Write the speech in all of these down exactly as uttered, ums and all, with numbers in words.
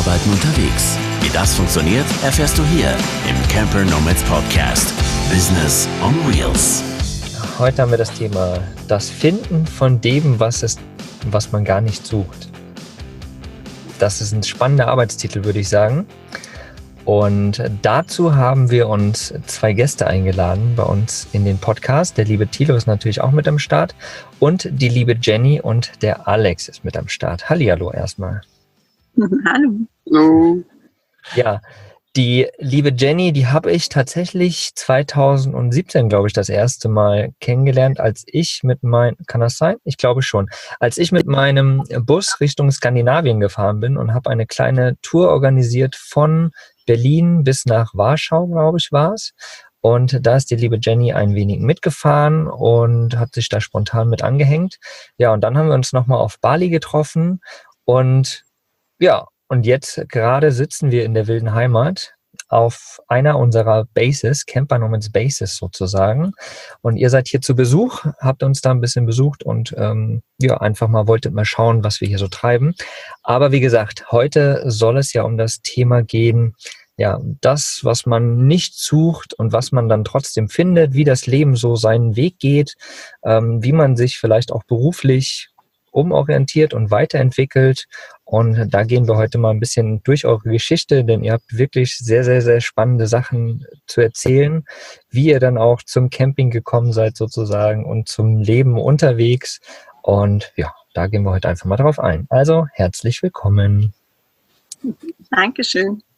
Arbeiten unterwegs. Wie das funktioniert, erfährst du hier im Camper Nomads Podcast. Business on Wheels. Heute haben wir das Thema das Finden von dem, was es, was man gar nicht sucht. Das ist ein spannender Arbeitstitel, würde ich sagen. Und dazu haben wir uns zwei Gäste eingeladen bei uns in den Podcast. Der liebe Thilo ist natürlich auch mit am Start und die liebe Jenny und der Alex ist mit am Start. Hallihallo erstmal. Hallo. Hallo. Ja, die liebe Jenny, die habe ich tatsächlich zwanzig siebzehn, glaube ich, das erste Mal kennengelernt, als ich mit meinem, kann das sein? Ich glaube schon, als ich mit meinem Bus Richtung Skandinavien gefahren bin und habe eine kleine Tour organisiert von Berlin bis nach Warschau, glaube ich, war es. Und da ist die liebe Jenny ein wenig mitgefahren und hat sich da spontan mit angehängt. Ja, und dann haben wir uns nochmal auf Bali getroffen und ja, und jetzt gerade sitzen wir in der wilden Heimat auf einer unserer Bases, Camper Nomads Bases sozusagen. Und ihr seid hier zu Besuch, habt uns da ein bisschen besucht und ähm, ja, einfach mal wolltet mal schauen, was wir hier so treiben. Aber wie gesagt, heute soll es ja um das Thema gehen, ja, das, was man nicht sucht und was man dann trotzdem findet, wie das Leben so seinen Weg geht, ähm, wie man sich vielleicht auch beruflich umorientiert und weiterentwickelt. Und da gehen wir heute mal ein bisschen durch eure Geschichte, denn ihr habt wirklich sehr, sehr, sehr spannende Sachen zu erzählen, wie ihr dann auch zum Camping gekommen seid sozusagen und zum Leben unterwegs. Und ja, da gehen wir heute einfach mal drauf ein. Also herzlich willkommen. Dankeschön.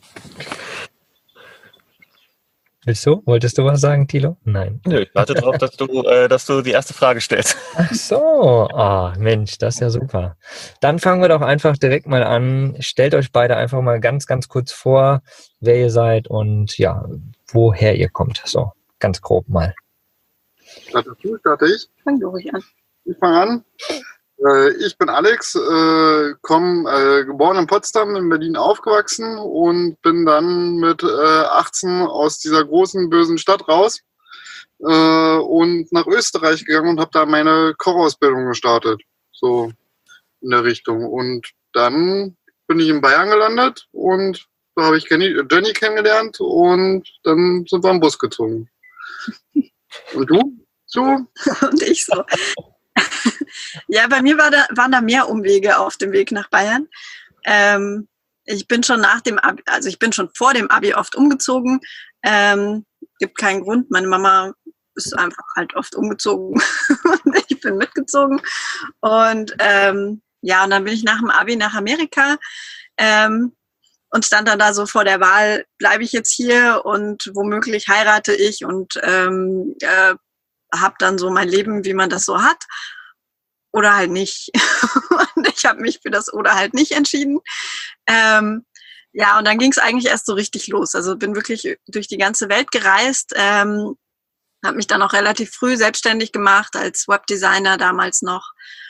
Willst du? Wolltest du was sagen, Thilo? Nein. Nö, ich warte darauf, dass du, äh, dass du die erste Frage stellst. Ach so, ah, Mensch, das ist ja super. Dann fangen wir doch einfach direkt mal an. Stellt euch beide einfach mal ganz, ganz kurz vor, wer ihr seid und ja, woher ihr kommt. So, ganz grob mal. Startest du, starte ich? Fang du ruhig an. Ich fange an. Äh, ich bin Alex, äh, komm, äh, geboren in Potsdam, in Berlin aufgewachsen und bin dann mit äh, achtzehn aus dieser großen, bösen Stadt raus äh, und nach Österreich gegangen und habe da meine Kochausbildung gestartet. So in der Richtung. Und dann bin ich in Bayern gelandet und da habe ich Jenny, Jenny kennengelernt und dann sind wir am Bus gezogen. Und du? So? Und ich so. Ja, bei mir war da, waren da mehr Umwege auf dem Weg nach Bayern. Ähm, ich bin schon nach dem Abi, also ich bin schon vor dem Abi oft umgezogen. Ähm, gibt keinen Grund. Meine Mama ist einfach halt oft umgezogen und ich bin mitgezogen. Und ähm, ja, und dann bin ich nach dem Abi nach Amerika ähm, und stand dann da so vor der Wahl, bleibe ich jetzt hier und womöglich heirate ich und ähm, äh, habe dann so mein Leben, wie man das so hat. Oder halt nicht. Und ich habe mich für das oder halt nicht entschieden. Ähm, ja, und dann ging es eigentlich erst so richtig los. Also bin wirklich durch die ganze Welt gereist, ähm, habe mich dann auch relativ früh selbstständig gemacht als Webdesigner damals noch.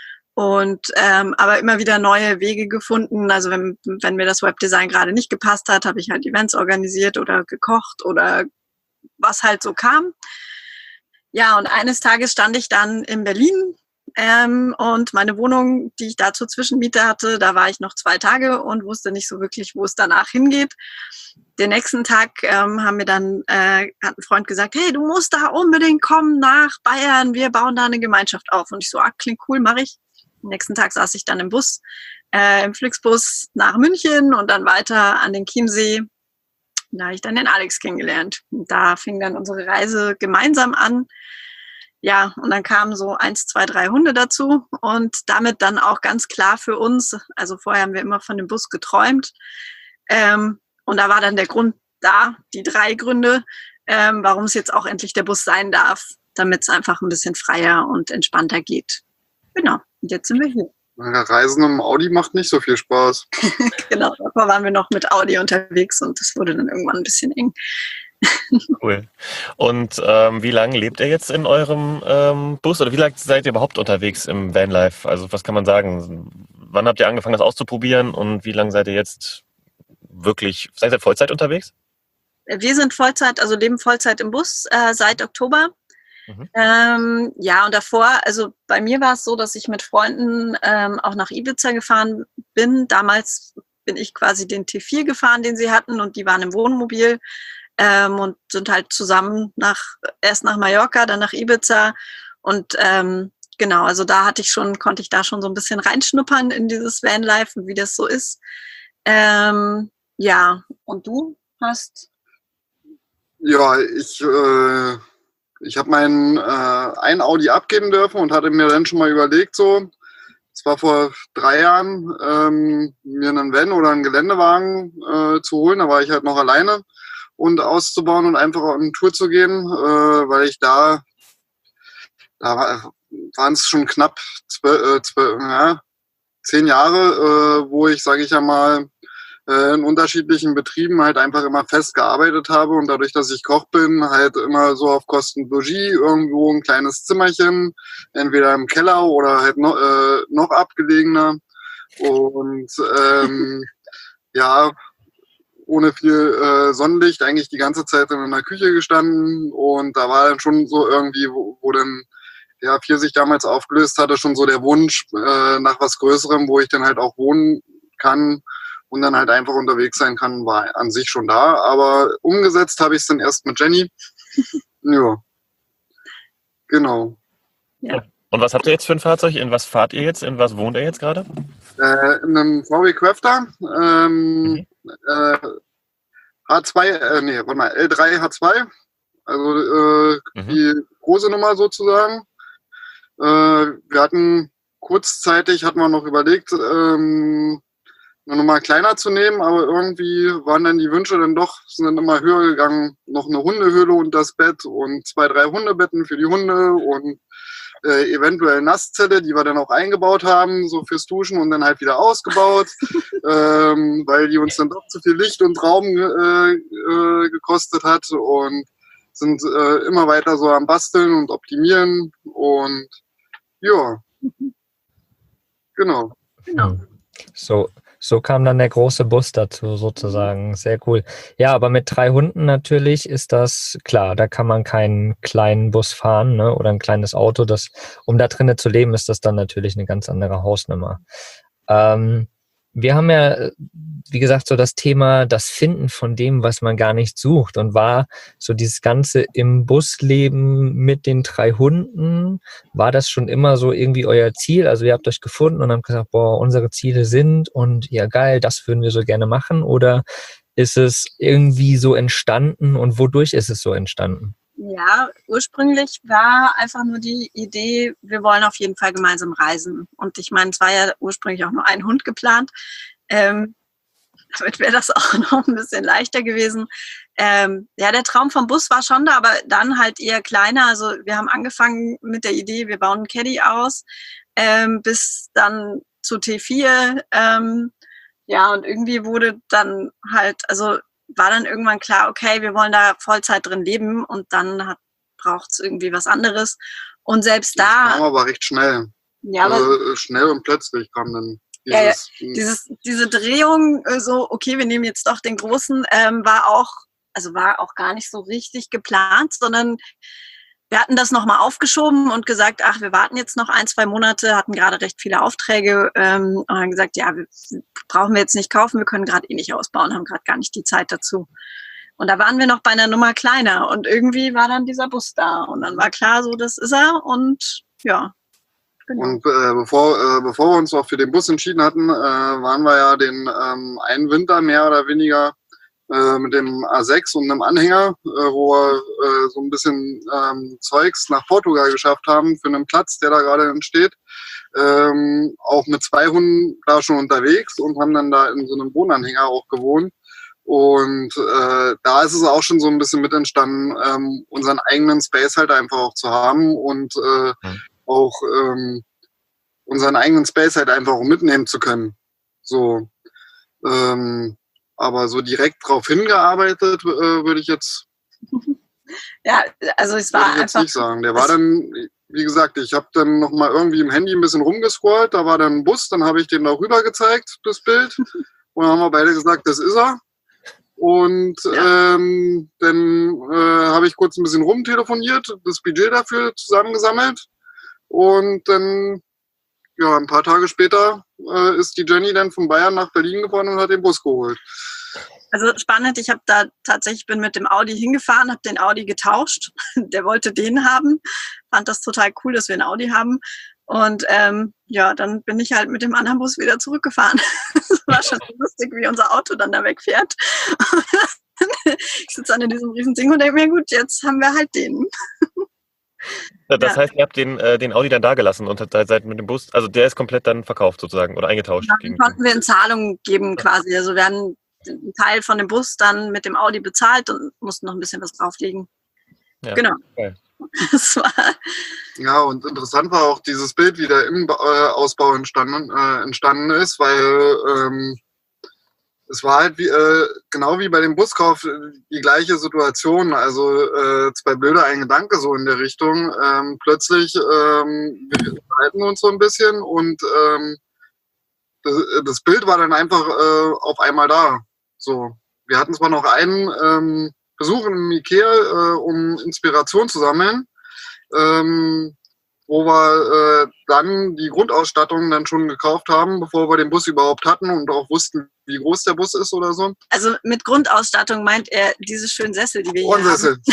Und ähm, aber immer wieder neue Wege gefunden. Also wenn, wenn mir das Webdesign gerade nicht gepasst hat, habe ich halt Events organisiert oder gekocht oder was halt so kam. Ja, und eines Tages stand ich dann in Berlin ähm, und meine Wohnung, die ich da zur Zwischenmiete hatte, da war ich noch zwei Tage und wusste nicht so wirklich, wo es danach hingeht. Den nächsten Tag ähm, haben mir dann, äh, hat ein Freund gesagt, hey, du musst da unbedingt kommen nach Bayern, wir bauen da eine Gemeinschaft auf. Und ich so, ah, klingt cool, mache ich. Am nächsten Tag saß ich dann im Bus, äh, im Flixbus nach München und dann weiter an den Chiemsee. Da habe ich dann den Alex kennengelernt. Und da fing dann unsere Reise gemeinsam an. Ja, und dann kamen so eins, zwei, drei Hunde dazu und damit dann auch ganz klar für uns, also vorher haben wir immer von dem Bus geträumt ähm, und da war dann der Grund da, die drei Gründe, ähm, warum es jetzt auch endlich der Bus sein darf, damit es einfach ein bisschen freier und entspannter geht. Genau, und jetzt sind wir hier. Reisen im Audi macht nicht so viel Spaß. Genau, davor waren wir noch mit Audi unterwegs und das wurde dann irgendwann ein bisschen eng. Cool. Und ähm, wie lange lebt ihr jetzt in eurem ähm, Bus oder wie lange seid ihr überhaupt unterwegs im Vanlife? Also was kann man sagen? Wann habt ihr angefangen, das auszuprobieren und wie lange seid ihr jetzt wirklich, seid ihr Vollzeit unterwegs? Wir sind Vollzeit, also leben Vollzeit im Bus äh, seit Oktober. Mhm. Ähm, ja, und davor, also bei mir war es so, dass ich mit Freunden ähm, auch nach Ibiza gefahren bin. Damals bin ich quasi den T vier gefahren, den sie hatten, und die waren im Wohnmobil ähm, und sind halt zusammen nach, erst nach Mallorca, dann nach Ibiza. Und ähm, genau, also da hatte ich schon, konnte ich da schon so ein bisschen reinschnuppern in dieses Vanlife und wie das so ist. Ähm, ja, und du hast? Ja, ich, äh, ich habe meinen äh, ein Audi abgeben dürfen und hatte mir dann schon mal überlegt, so, es war vor drei Jahren, ähm, mir einen Van oder einen Geländewagen äh, zu holen. Da war ich halt noch alleine und auszubauen und einfach auf eine Tour zu gehen, äh, weil ich da, da war, waren es schon knapp zwölf, äh, zwölf, ja, zehn Jahre, äh, wo ich, sage ich ja mal, äh, in unterschiedlichen Betrieben halt einfach immer fest gearbeitet habe und dadurch, dass ich Koch bin, halt immer so auf Kosten Logis irgendwo ein kleines Zimmerchen, entweder im Keller oder halt noch, äh, noch abgelegener und ähm, ja, ohne viel äh, Sonnenlicht eigentlich die ganze Zeit in einer Küche gestanden und da war dann schon so irgendwie, wo, wo dann ja, vier sich damals aufgelöst hatte, schon so der Wunsch äh, nach was Größerem, wo ich dann halt auch wohnen kann und dann halt einfach unterwegs sein kann, war an sich schon da. Aber umgesetzt habe ich es dann erst mit Jenny. Ja, genau. Ja. Und was habt ihr jetzt für ein Fahrzeug? In was fahrt ihr jetzt? In was wohnt ihr jetzt gerade? Äh, in einem V W Crafter. Ähm, Mhm. äh, H zwei, äh, nee, warte mal, L drei H zwei. Also äh, Mhm. die große Nummer sozusagen. Äh, wir hatten kurzzeitig, hatten wir noch überlegt, ähm, eine Nummer kleiner zu nehmen, aber irgendwie waren dann die Wünsche dann doch, sind dann immer höher gegangen. Noch eine Hundehöhle unter das Bett und zwei, drei Hundebetten für die Hunde und äh, eventuell Nasszelle, die wir dann auch eingebaut haben, so fürs Duschen und dann halt wieder ausgebaut, ähm, weil die uns dann doch zu viel Licht und Raum äh, äh, gekostet hat und sind äh, immer weiter so am Basteln und Optimieren und ja, genau. Genau. Hm. So, so kam dann der große Bus dazu sozusagen. Sehr cool. Ja, aber mit drei Hunden natürlich ist das klar. Da kann man keinen kleinen Bus fahren, ne, oder ein kleines Auto. Das, um da drinnen zu leben, ist das dann natürlich eine ganz andere Hausnummer. Ähm, wir haben ja, wie gesagt, so das Thema, das Finden von dem, was man gar nicht sucht, und war so dieses ganze im Bus leben mit den drei Hunden. War das schon immer so irgendwie euer Ziel? Also ihr habt euch gefunden und habt gesagt, boah, unsere Ziele sind und ja geil, das würden wir so gerne machen, oder ist es irgendwie so entstanden und wodurch ist es so entstanden? Ja, ursprünglich war einfach nur die Idee, wir wollen auf jeden Fall gemeinsam reisen. Und ich meine, es war ja ursprünglich auch nur ein Hund geplant. Ähm, damit wäre das auch noch ein bisschen leichter gewesen. Ähm, ja, der Traum vom Bus war schon da, aber dann halt eher kleiner. Also wir haben angefangen mit der Idee, wir bauen einen Caddy aus, ähm, bis dann zu T vier. Ähm, ja, und irgendwie wurde dann halt, also war dann irgendwann klar, okay, wir wollen da Vollzeit drin leben und dann braucht es irgendwie was anderes. Und selbst Das da... kam aber recht schnell. Ja, aber also, schnell und plötzlich kam dann Ja, ja. dieses, Dieses, diese Drehung, äh, so, okay, wir nehmen jetzt doch den Großen, ähm, war auch, also war auch gar nicht so richtig geplant, sondern wir hatten das nochmal aufgeschoben und gesagt, ach, wir warten jetzt noch ein, zwei Monate, hatten gerade recht viele Aufträge ähm, und haben gesagt, ja, wir, brauchen wir jetzt nicht kaufen, wir können gerade eh nicht ausbauen, haben gerade gar nicht die Zeit dazu. Und da waren wir noch bei einer Nummer kleiner und irgendwie war dann dieser Bus da und dann war klar, so, das ist er und ja. Genau. Und äh, bevor, äh, bevor wir uns auch für den Bus entschieden hatten, äh, waren wir ja den ähm, einen Winter mehr oder weniger äh, mit dem A sechs und einem Anhänger, äh, wo wir äh, so ein bisschen ähm, Zeugs nach Portugal geschafft haben für einen Platz, der da gerade entsteht. Ähm, auch mit zwei Hunden da schon unterwegs und haben dann da in so einem Wohnanhänger auch gewohnt. Und äh, da ist es auch schon so ein bisschen mit entstanden, ähm, unseren eigenen Space halt einfach auch zu haben und äh, mhm. auch ähm, unseren eigenen Space halt einfach auch mitnehmen zu können. So, ähm, aber so direkt drauf hingearbeitet äh, würde ich jetzt, ja, also es war ich jetzt einfach nicht sagen. Der war dann, wie gesagt, ich habe dann nochmal irgendwie im Handy ein bisschen rumgescrollt, da war dann ein Bus, dann habe ich den da rüber gezeigt, das Bild, und dann haben wir beide gesagt, das ist er. Und ja. ähm, dann äh, habe ich kurz ein bisschen rumtelefoniert, das Budget dafür zusammengesammelt und dann ja, ein paar Tage später äh, ist die Jenny dann von Bayern nach Berlin gefahren und hat den Bus geholt. Also spannend, ich habe da tatsächlich, bin mit dem Audi hingefahren, habe den Audi getauscht. Der wollte den haben, fand das total cool, dass wir einen Audi haben. Und ähm, ja, dann bin ich halt mit dem anderen Bus wieder zurückgefahren. Das war schon lustig, wie unser Auto dann da wegfährt. Ich sitze dann in diesem riesen Ding und denke mir, gut, jetzt haben wir halt den. Das Ja. heißt, ihr habt den, äh, den Audi dann da gelassen und seid seid mit dem Bus, also der ist komplett dann verkauft sozusagen oder eingetauscht. Dann gegen- konnten wir in Zahlung geben quasi. Also wir haben einen Teil von dem Bus dann mit dem Audi bezahlt und mussten noch ein bisschen was drauflegen. Ja, Genau. geil. Das war, Ja, und interessant war auch dieses Bild, wie der Innenausbau entstanden, äh, entstanden ist, weil ähm, es war halt wie, äh, genau wie bei dem Buskauf äh, die gleiche Situation. Also äh, zwei Bilder, ein Gedanke so in der Richtung. Ähm, plötzlich, ähm, wir unterhalten uns so ein bisschen und ähm, das, das Bild war dann einfach äh, auf einmal da. So, wir hatten zwar noch einen ähm, Besuch im Ikea, äh, um Inspiration zu sammeln, ähm, wo wir äh, dann die Grundausstattung dann schon gekauft haben, bevor wir den Bus überhaupt hatten und auch wussten, wie groß der Bus ist oder so. also mit Grundausstattung meint er diese schönen Sessel, die wir hier Ohrensessel. haben.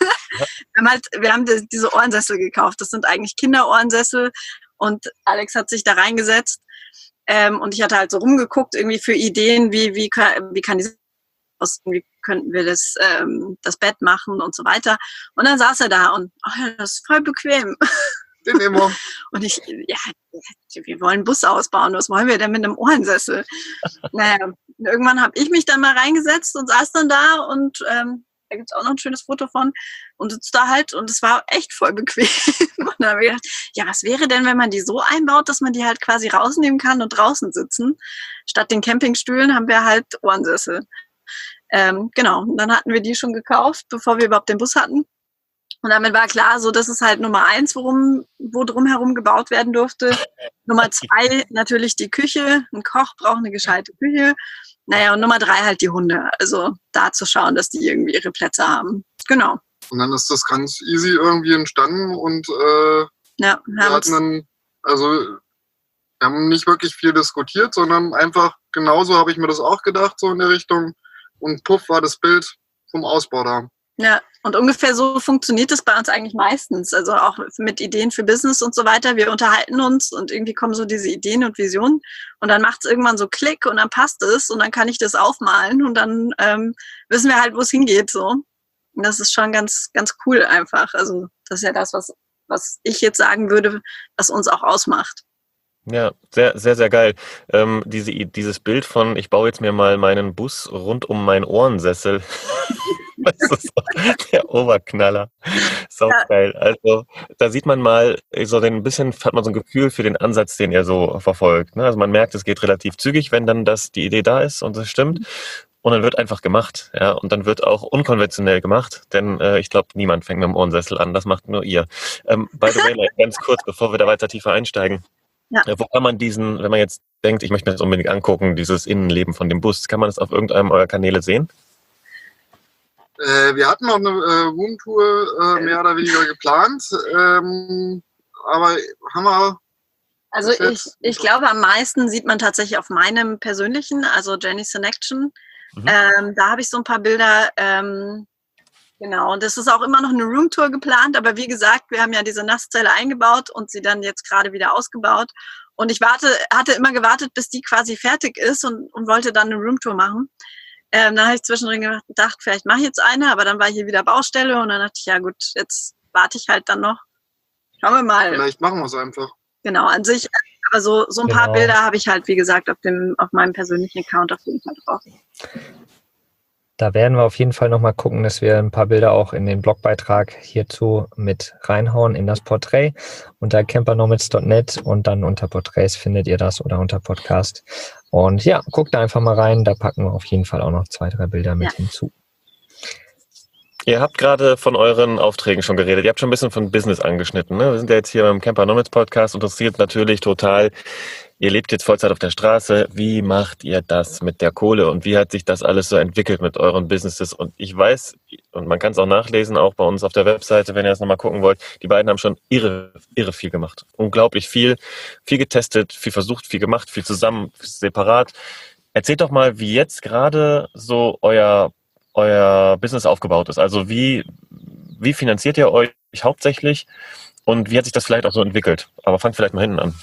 Wir haben, halt, wir haben die, diese Ohrensessel gekauft. Das sind eigentlich Kinderohrensessel und Alex hat sich da reingesetzt ähm, und ich hatte halt so rumgeguckt irgendwie für Ideen, wie, wie, kann- wie kann die aus, wie könnten wir das, ähm, das Bett machen und so weiter. Und dann saß er da und oh ja, das ist voll bequem. Den nehmen wir. Und ich, ja, wir wollen einen Bus ausbauen, was wollen wir denn mit einem Ohrensessel? Naja, irgendwann habe ich mich dann mal reingesetzt und saß dann da und ähm, da gibt es auch noch ein schönes Foto von und sitzt da halt und es war echt voll bequem. Und dann habe ich gedacht, ja, was wäre denn, wenn man die so einbaut, dass man die halt quasi rausnehmen kann und draußen sitzen? Statt den Campingstühlen haben wir halt Ohrensessel. Ähm, genau, und dann hatten wir die schon gekauft, bevor wir überhaupt den Bus hatten. Und damit war klar, so das ist halt Nummer eins, worum, wo drumherum gebaut werden durfte. Nummer zwei natürlich die Küche. Ein Koch braucht eine gescheite Küche. Naja, und Nummer drei halt die Hunde. Also da zu schauen, dass die irgendwie ihre Plätze haben. Genau. Und dann ist das ganz easy irgendwie entstanden und äh, Ja, wir haben hatten uns, dann, also wir haben nicht wirklich viel diskutiert, sondern einfach genauso habe ich mir das auch gedacht, so in der Richtung. Und puff war das Bild vom Ausbau da. ja, und ungefähr so funktioniert es bei uns eigentlich meistens. Also auch mit Ideen für Business und so weiter. Wir unterhalten uns und irgendwie kommen so diese Ideen und Visionen. Und dann macht es irgendwann so Klick und dann passt es und dann kann ich das aufmalen und dann ähm, wissen wir halt, wo es hingeht. So. Und das ist schon ganz, ganz cool einfach. Also das ist ja das, was, was ich jetzt sagen würde, was uns auch ausmacht. Ja, sehr, sehr, sehr geil. Ähm, diese, dieses Bild von, ich baue jetzt mir mal meinen Bus rund um meinen Ohrensessel. Das ist so der Oberknaller. Sau Ja. geil. Also, da sieht man mal, so ein bisschen hat man so ein Gefühl für den Ansatz, den ihr so verfolgt. Ne? Also man merkt, es geht relativ zügig, wenn dann das, die Idee da ist und das stimmt. Und dann wird einfach gemacht. Ja? Und dann wird auch unkonventionell gemacht, denn äh, ich glaube, niemand fängt mit dem Ohrensessel an. Das macht nur ihr. Ähm, by the way, like, ganz kurz, bevor wir da weiter tiefer einsteigen. Ja. Äh, Wo kann man diesen, wenn man jetzt denkt, ich möchte mir das unbedingt angucken, dieses Innenleben von dem Bus, kann man das auf irgendeinem eurer Kanäle sehen? Äh, wir hatten noch eine äh, Roomtour äh, mehr oder weniger geplant, ähm, aber haben wir. Also Das ich, jetzt- ich glaube, am meisten sieht man tatsächlich auf meinem persönlichen, also Jenny's Connection. Mhm. Ähm, da habe ich so ein paar Bilder. Ähm, genau, und das ist auch immer noch eine Roomtour geplant. Aber wie gesagt, wir haben ja diese Nasszelle eingebaut und sie dann jetzt gerade wieder ausgebaut. Und ich warte, hatte immer gewartet, bis die quasi fertig ist und, und wollte dann eine Roomtour machen. Ähm, dann habe ich zwischendrin gedacht, vielleicht mache ich jetzt eine, aber dann war hier wieder Baustelle und dann dachte ich, ja gut, jetzt warte ich halt dann noch. Schauen wir mal. Vielleicht machen wir es einfach. Genau, an sich, aber so, so ein paar Genau. Bilder habe ich halt, wie gesagt, auf dem, auf meinem persönlichen Account auf jeden Fall drauf. Da werden wir auf jeden Fall nochmal gucken, dass wir ein paar Bilder auch in den Blogbeitrag hierzu mit reinhauen in das Porträt unter campernomads punkt net und dann unter Porträts findet ihr das oder unter Podcast. Und ja, guckt da einfach mal rein, da packen wir auf jeden Fall auch noch zwei, drei Bilder mit Ja. hinzu. Ihr habt gerade von euren Aufträgen schon geredet. Ihr habt schon ein bisschen von Business angeschnitten. Ne? Wir sind ja jetzt hier beim Camper Nomads Podcast. Interessiert natürlich total. Ihr lebt jetzt Vollzeit auf der Straße. Wie macht ihr das mit der Kohle? Und wie hat sich das alles so entwickelt mit euren Businesses? Und ich weiß, und man kann es auch nachlesen, auch bei uns auf der Webseite, wenn ihr das nochmal gucken wollt, die beiden haben schon irre, irre viel gemacht. Unglaublich viel. Viel getestet, viel versucht, viel gemacht, viel zusammen, separat. Erzählt doch mal, wie jetzt gerade so euer euer Business aufgebaut ist. Also wie, wie finanziert ihr euch hauptsächlich und wie hat sich das vielleicht auch so entwickelt? Aber fangt vielleicht mal hinten an.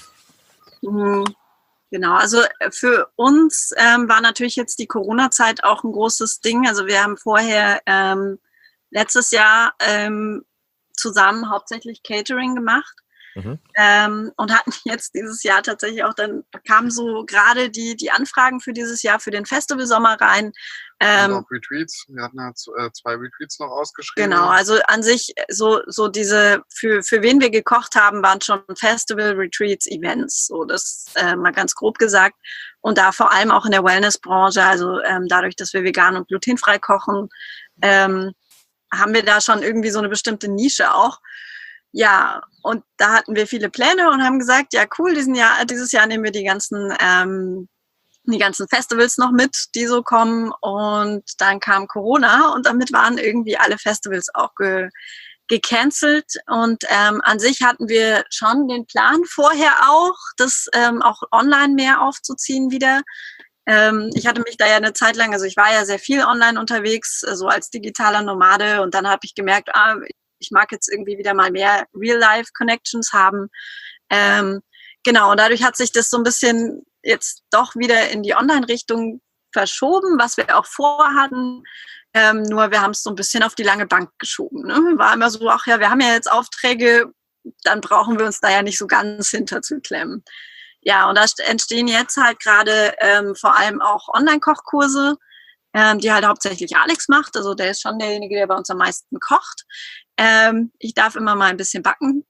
Genau, also für uns ähm, war natürlich jetzt die Corona-Zeit auch ein großes Ding. Also wir haben vorher ähm, letztes Jahr ähm, zusammen hauptsächlich Catering gemacht. Mhm. Ähm, und hatten jetzt dieses Jahr tatsächlich auch, dann kamen so gerade die, die Anfragen für dieses Jahr für den Festivalsommer rein. Ähm, und auch Retreats. Wir hatten ja zwei Retreats noch ausgeschrieben. Genau, also an sich so, so diese, für, für wen wir gekocht haben, waren schon Festival, Retreats, Events. So, das äh, mal ganz grob gesagt. Und da vor allem auch in der Wellnessbranche, also ähm, dadurch, dass wir vegan und glutenfrei kochen, ähm, haben wir da schon irgendwie so eine bestimmte Nische auch. Ja, und da hatten wir viele Pläne und haben gesagt, ja cool, diesen Jahr, dieses Jahr nehmen wir die ganzen, ähm, die ganzen Festivals noch mit, die so kommen. Und dann kam Corona und damit waren irgendwie alle Festivals auch ge gecancelt. Und ähm, an sich hatten wir schon den Plan vorher auch, das ähm, auch online mehr aufzuziehen wieder. Ähm, ich hatte mich da ja eine Zeit lang, also ich war ja sehr viel online unterwegs, so also als digitaler Nomade. Und dann habe ich gemerkt, ah, ich mag jetzt irgendwie wieder mal mehr Real-Life-Connections haben. Ähm, genau, und dadurch hat sich das so ein bisschen jetzt doch wieder in die Online-Richtung verschoben, was wir auch vorhatten. Ähm, nur wir haben es so ein bisschen auf die lange Bank geschoben. Ne? War immer so, ach ja, wir haben ja jetzt Aufträge, dann brauchen wir uns da ja nicht so ganz hinterzuklemmen. Ja, und da entstehen jetzt halt gerade ähm, vor allem auch Online-Kochkurse, ähm, die halt hauptsächlich Alex macht. Also der ist schon derjenige, der bei uns am meisten kocht. Ähm, ich darf immer mal ein bisschen backen.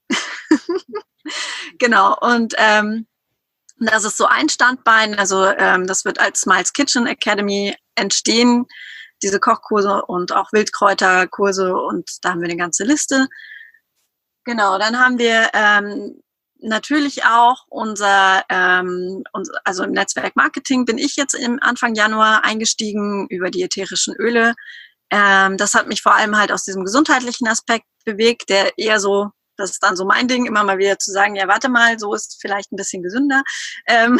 Genau, und ähm, das ist so ein Standbein. Also ähm, das wird als Smiles Kitchen Academy entstehen, diese Kochkurse und auch Wildkräuterkurse, und da haben wir eine ganze Liste. Genau, dann haben wir ähm, natürlich auch unser, ähm, unser, also im Netzwerk Marketing bin ich jetzt im Anfang Januar eingestiegen über die ätherischen Öle. Ähm, das hat mich vor allem halt aus diesem gesundheitlichen Aspekt bewegt, der eher so, das ist dann so mein Ding, immer mal wieder zu sagen, ja, warte mal, so ist vielleicht ein bisschen gesünder. Ähm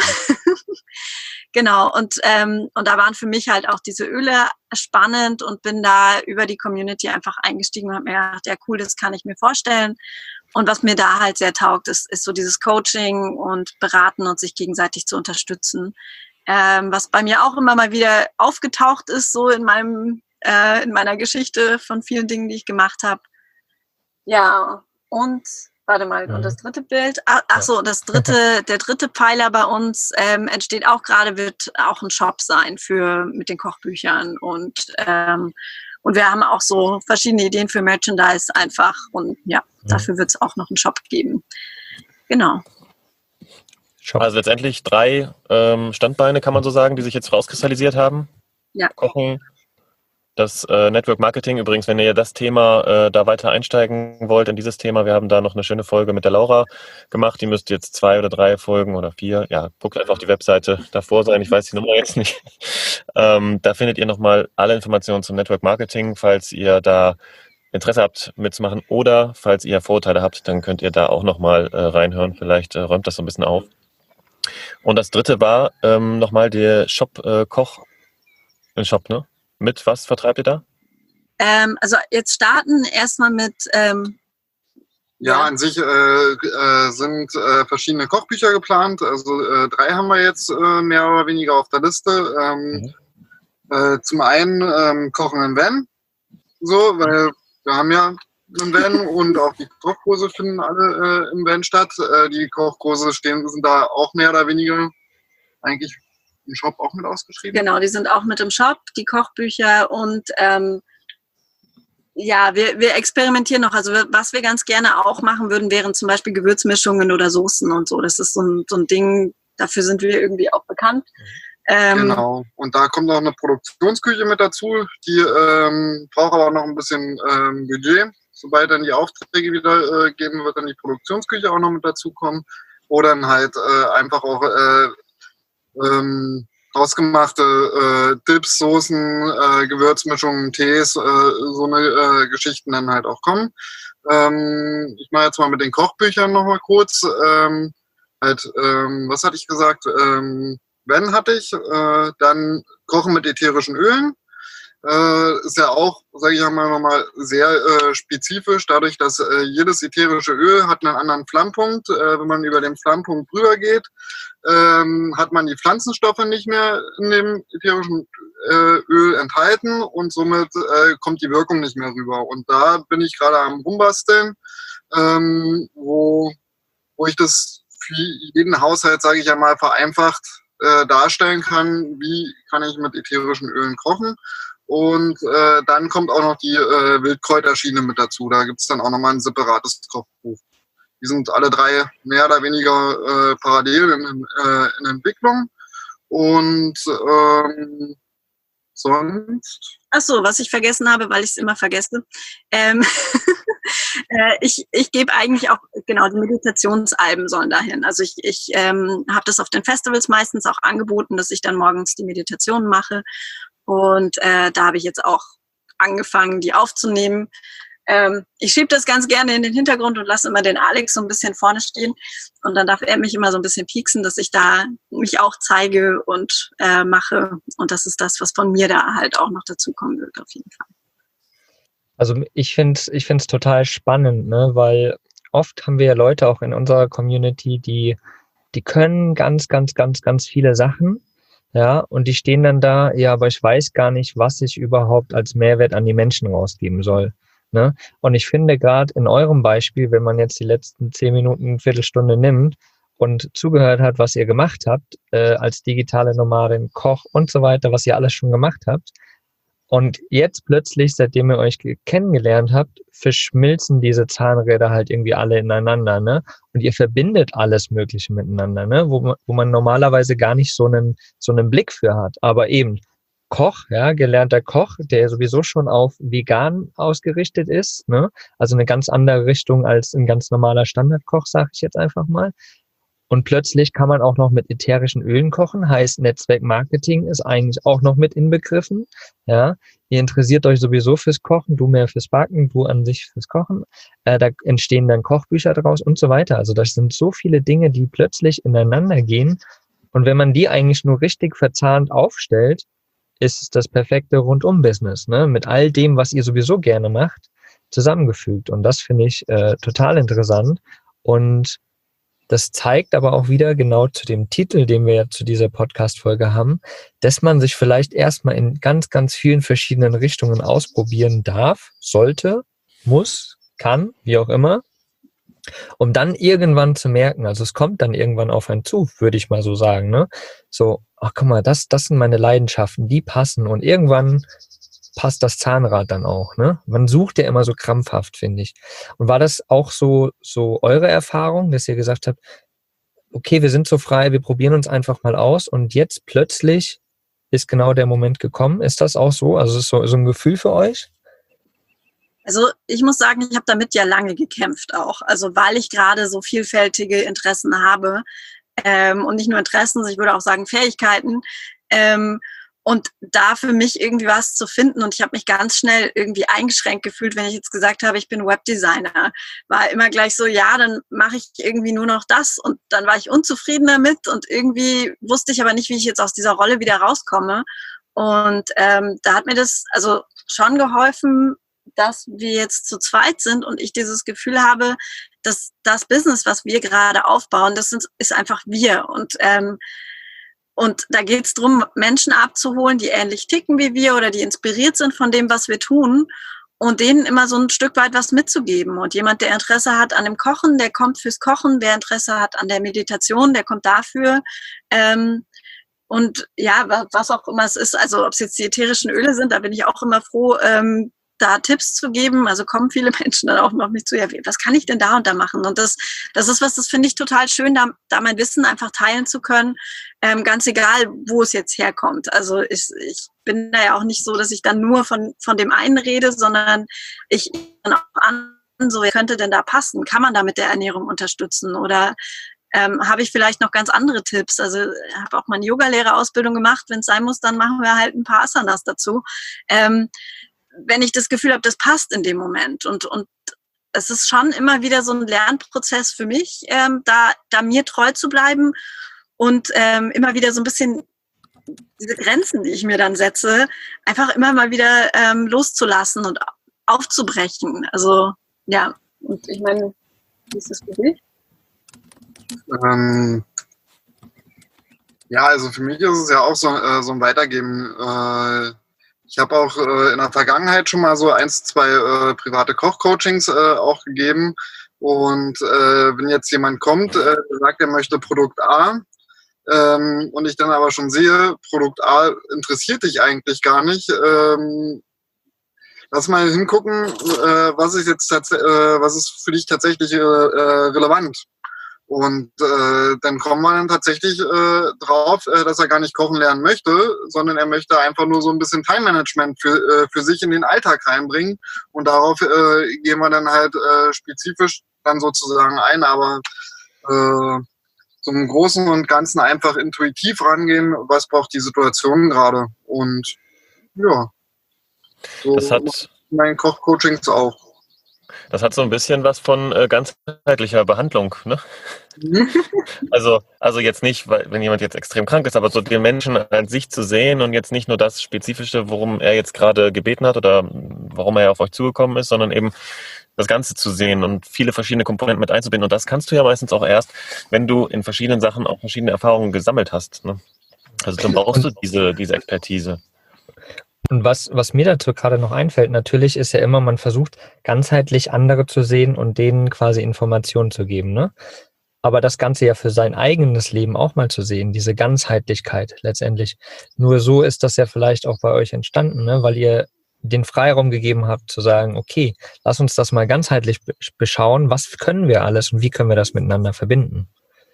genau, und, ähm, und da waren für mich halt auch diese Öle spannend und bin da über die Community einfach eingestiegen und habe mir gedacht, ja cool, das kann ich mir vorstellen. Und was mir da halt sehr taugt, ist, ist so dieses Coaching und Beraten und sich gegenseitig zu unterstützen. Ähm, was bei mir auch immer mal wieder aufgetaucht ist, so in meinem äh, in meiner Geschichte von vielen Dingen, die ich gemacht habe. Ja, und warte mal, und das dritte Bild, ach, ach so, das dritte, der dritte Pfeiler bei uns ähm, entsteht auch gerade, wird auch ein Shop sein für mit den Kochbüchern und ähm, und wir haben auch so verschiedene Ideen für Merchandise einfach und ja, dafür wird es auch noch einen Shop geben. Genau. Also letztendlich drei ähm, Standbeine, kann man so sagen, die sich jetzt rauskristallisiert haben. Ja. Kochen, das äh, Network Marketing. Übrigens, wenn ihr das Thema äh, da weiter einsteigen wollt in dieses Thema, wir haben da noch eine schöne Folge mit der Laura gemacht. Die müsst jetzt zwei oder drei Folgen oder vier, ja, guckt einfach auf die Webseite davor sein. Ich weiß die Nummer jetzt nicht. ähm, da findet ihr nochmal alle Informationen zum Network Marketing, falls ihr da Interesse habt mitzumachen oder falls ihr Vorurteile habt, dann könnt ihr da auch nochmal äh, reinhören. Vielleicht äh, räumt das so ein bisschen auf. Und das dritte war ähm, nochmal der Shop äh, Koch, ein Shop, ne? Mit was vertreibt ihr da? Ähm, also jetzt starten erstmal mit ähm, Ja, an sich äh, äh, sind äh, verschiedene Kochbücher geplant. Also äh, drei haben wir jetzt äh, mehr oder weniger auf der Liste. Ähm, mhm. äh, zum einen ähm, Kochen im Van, so, weil wir haben ja einen Van und auch die Kochkurse finden alle äh, im Van statt. Äh, die Kochkurse stehen, sind da auch mehr oder weniger eigentlich im Shop auch mit ausgeschrieben. Genau, die sind auch mit im Shop, die Kochbücher und ähm, ja, wir, wir experimentieren noch. Also was wir ganz gerne auch machen würden, wären zum Beispiel Gewürzmischungen oder Soßen und so. Das ist so ein, so ein Ding, dafür sind wir irgendwie auch bekannt. Ähm, Genau. Und da kommt noch eine Produktionsküche mit dazu. Die ähm, braucht aber auch noch ein bisschen ähm, Budget. Sobald dann die Aufträge wieder äh, geben, wird dann die Produktionsküche auch noch mit dazu kommen. Wo dann halt äh, einfach auch äh, ähm, hausgemachte äh, Dips, Soßen, äh, Gewürzmischungen, Tees, äh, so eine äh, Geschichten dann halt auch kommen. Ähm, ich mache jetzt mal mit den Kochbüchern nochmal kurz. Ähm, halt, ähm, was hatte ich gesagt? Ähm, Wenn hatte ich, äh, dann Kochen mit ätherischen Ölen. Äh, ist ja auch, sage ich einmal nochmal, sehr äh, spezifisch, dadurch, dass äh, jedes ätherische Öl hat einen anderen Flammpunkt. Äh, wenn man über den Flammpunkt drüber geht, ähm, hat man die Pflanzenstoffe nicht mehr in dem ätherischen äh, Öl enthalten und somit äh, kommt die Wirkung nicht mehr rüber. Und da bin ich gerade am Rumbasteln, ähm, wo, wo ich das für jeden Haushalt, sage ich einmal, vereinfacht äh, darstellen kann, wie kann ich mit ätherischen Ölen kochen. Und äh, dann kommt auch noch die äh, Wildkräuterschiene mit dazu. Da gibt es dann auch nochmal ein separates Kochbuch. Die sind alle drei mehr oder weniger äh, parallel in, äh, in Entwicklung. Und ähm, sonst... Ach so, was ich vergessen habe, weil ich es immer vergesse. Ähm, äh, ich ich gebe eigentlich auch, genau, die Meditationsalben sollen dahin. Also ich, ich ähm, habe das auf den Festivals meistens auch angeboten, dass ich dann morgens die Meditation mache. Und äh, da habe ich jetzt auch angefangen, die aufzunehmen. Ähm, ich schiebe das ganz gerne in den Hintergrund und lasse immer den Alex so ein bisschen vorne stehen. Und dann darf er mich immer so ein bisschen pieksen, dass ich da mich auch zeige und äh, mache. Und das ist das, was von mir da halt auch noch dazukommen wird, auf jeden Fall. Also ich finde es ich find's total spannend, ne? Weil oft haben wir ja Leute auch in unserer Community, die, die können ganz, ganz, ganz, ganz viele Sachen. Ja, und die stehen dann da, ja, aber ich weiß gar nicht, was ich überhaupt als Mehrwert an die Menschen rausgeben soll. Ne? Und ich finde gerade in eurem Beispiel, wenn man jetzt die letzten zehn Minuten, Viertelstunde nimmt und zugehört hat, was ihr gemacht habt, äh, als digitale Nomadin, Koch und so weiter, was ihr alles schon gemacht habt, und jetzt plötzlich, seitdem ihr euch kennengelernt habt, verschmilzen diese Zahnräder halt irgendwie alle ineinander, ne? Und ihr verbindet alles Mögliche miteinander, ne? Wo man, wo man normalerweise gar nicht so einen, so einen Blick für hat. Aber eben Koch, ja, gelernter Koch, der sowieso schon auf vegan ausgerichtet ist, ne? Also eine ganz andere Richtung als ein ganz normaler Standardkoch, sage ich jetzt einfach mal. Und plötzlich kann man auch noch mit ätherischen Ölen kochen, heißt Netzwerkmarketing ist eigentlich auch noch mit inbegriffen. Ja, ihr interessiert euch sowieso fürs Kochen, du mehr fürs Backen, du an sich fürs Kochen. Äh, da entstehen dann Kochbücher daraus und so weiter. Also das sind so viele Dinge, die plötzlich ineinander gehen. Und wenn man die eigentlich nur richtig verzahnt aufstellt, ist es das perfekte Rundum-Business, ne? Mit all dem, was ihr sowieso gerne macht, zusammengefügt. Und das finde ich äh, total interessant. Und das zeigt aber auch wieder genau zu dem Titel, den wir ja zu dieser Podcast-Folge haben, dass man sich vielleicht erstmal in ganz, ganz vielen verschiedenen Richtungen ausprobieren darf, sollte, muss, kann, wie auch immer, um dann irgendwann zu merken, also es kommt dann irgendwann auf einen zu, würde ich mal so sagen, ne? So, ach guck mal, das, das sind meine Leidenschaften, die passen und irgendwann passt das Zahnrad dann auch, ne? Man sucht ja immer so krampfhaft, finde ich. Und war das auch so, so eure Erfahrung, dass ihr gesagt habt, okay, wir sind so frei, wir probieren uns einfach mal aus und jetzt plötzlich ist genau der Moment gekommen? Ist das auch so? Also ist es so, so ein Gefühl für euch? Also ich muss sagen, ich habe damit ja lange gekämpft auch. Also weil ich gerade so vielfältige Interessen habe ähm, und nicht nur Interessen, ich würde auch sagen Fähigkeiten. Ähm, Und da für mich irgendwie was zu finden. Und ich habe mich ganz schnell irgendwie eingeschränkt gefühlt, wenn ich jetzt gesagt habe, ich bin Webdesigner. War immer gleich so, ja, dann mache ich irgendwie nur noch das. Und dann war ich unzufrieden damit. Und irgendwie wusste ich aber nicht, wie ich jetzt aus dieser Rolle wieder rauskomme. Und ähm, da hat mir das also schon geholfen, dass wir jetzt zu zweit sind und ich dieses Gefühl habe, dass das Business, was wir gerade aufbauen, das sind, ist einfach wir. Und ähm, Und da geht es darum, Menschen abzuholen, die ähnlich ticken wie wir oder die inspiriert sind von dem, was wir tun und denen immer so ein Stück weit was mitzugeben. Und jemand, der Interesse hat an dem Kochen, der kommt fürs Kochen. Wer Interesse hat an der Meditation, der kommt dafür. Ähm, und ja, was auch immer es ist, also ob es jetzt die ätherischen Öle sind, da bin ich auch immer froh, ähm, da Tipps zu geben. Also kommen viele Menschen dann auch noch mich zu, ja, was kann ich denn da und da machen? Und das, das ist was, das finde ich total schön, da, da mein Wissen einfach teilen zu können, ähm, ganz egal, wo es jetzt herkommt. Also ich, ich bin da ja auch nicht so, dass ich dann nur von, von dem einen rede, sondern ich dann auch an, so, wer könnte denn da passen? Kann man da mit der Ernährung unterstützen? Oder ähm, habe ich vielleicht noch ganz andere Tipps? Also ich habe auch mal eine Yogalehrerausbildung gemacht. Wenn es sein muss, dann machen wir halt ein paar Asanas dazu. Ähm, wenn ich das Gefühl habe, das passt in dem Moment. Und, und es ist schon immer wieder so ein Lernprozess für mich, ähm, da, da mir treu zu bleiben und ähm, immer wieder so ein bisschen diese Grenzen, die ich mir dann setze, einfach immer mal wieder ähm, loszulassen und aufzubrechen. Also ja, und ich meine, wie ist das für dich? Ähm, ja, also für mich ist es ja auch so, äh, so ein Weitergeben. Äh, ich habe auch äh, in der Vergangenheit schon mal so eins, zwei äh, private Kochcoachings äh, auch gegeben. Und äh, wenn jetzt jemand kommt, äh, der sagt, er möchte Produkt A, ähm, und ich dann aber schon sehe, Produkt A interessiert dich eigentlich gar nicht, ähm, lass mal hingucken, äh, was ist jetzt tats- äh, was ist für dich tatsächlich äh, relevant. Und äh, dann kommt man dann tatsächlich äh, drauf, äh, dass er gar nicht kochen lernen möchte, sondern er möchte einfach nur so ein bisschen Time-Management für, äh, für sich in den Alltag reinbringen. Und darauf äh, gehen wir dann halt äh, spezifisch dann sozusagen ein, aber äh, so im Großen und Ganzen einfach intuitiv rangehen, was braucht die Situation gerade. Und ja, so Das hat, mein Kochcoachings auch. das hat so ein bisschen was von äh, ganzheitlicher Behandlung, ne? Also, also jetzt nicht, weil, wenn jemand jetzt extrem krank ist, aber so den Menschen an sich zu sehen und jetzt nicht nur das Spezifische, worum er jetzt gerade gebeten hat oder warum er auf euch zugekommen ist, sondern eben das Ganze zu sehen und viele verschiedene Komponenten mit einzubinden. Und das kannst du ja meistens auch erst, wenn du in verschiedenen Sachen auch verschiedene Erfahrungen gesammelt hast, ne? Also dann brauchst du diese, diese Expertise. Und was, was mir dazu gerade noch einfällt, natürlich ist ja immer, man versucht ganzheitlich andere zu sehen und denen quasi Informationen zu geben, ne? Aber das Ganze ja für sein eigenes Leben auch mal zu sehen, diese Ganzheitlichkeit letztendlich. Nur so ist das ja vielleicht auch bei euch entstanden, ne? Weil ihr den Freiraum gegeben habt zu sagen, okay, lass uns das mal ganzheitlich beschauen, was können wir alles und wie können wir das miteinander verbinden.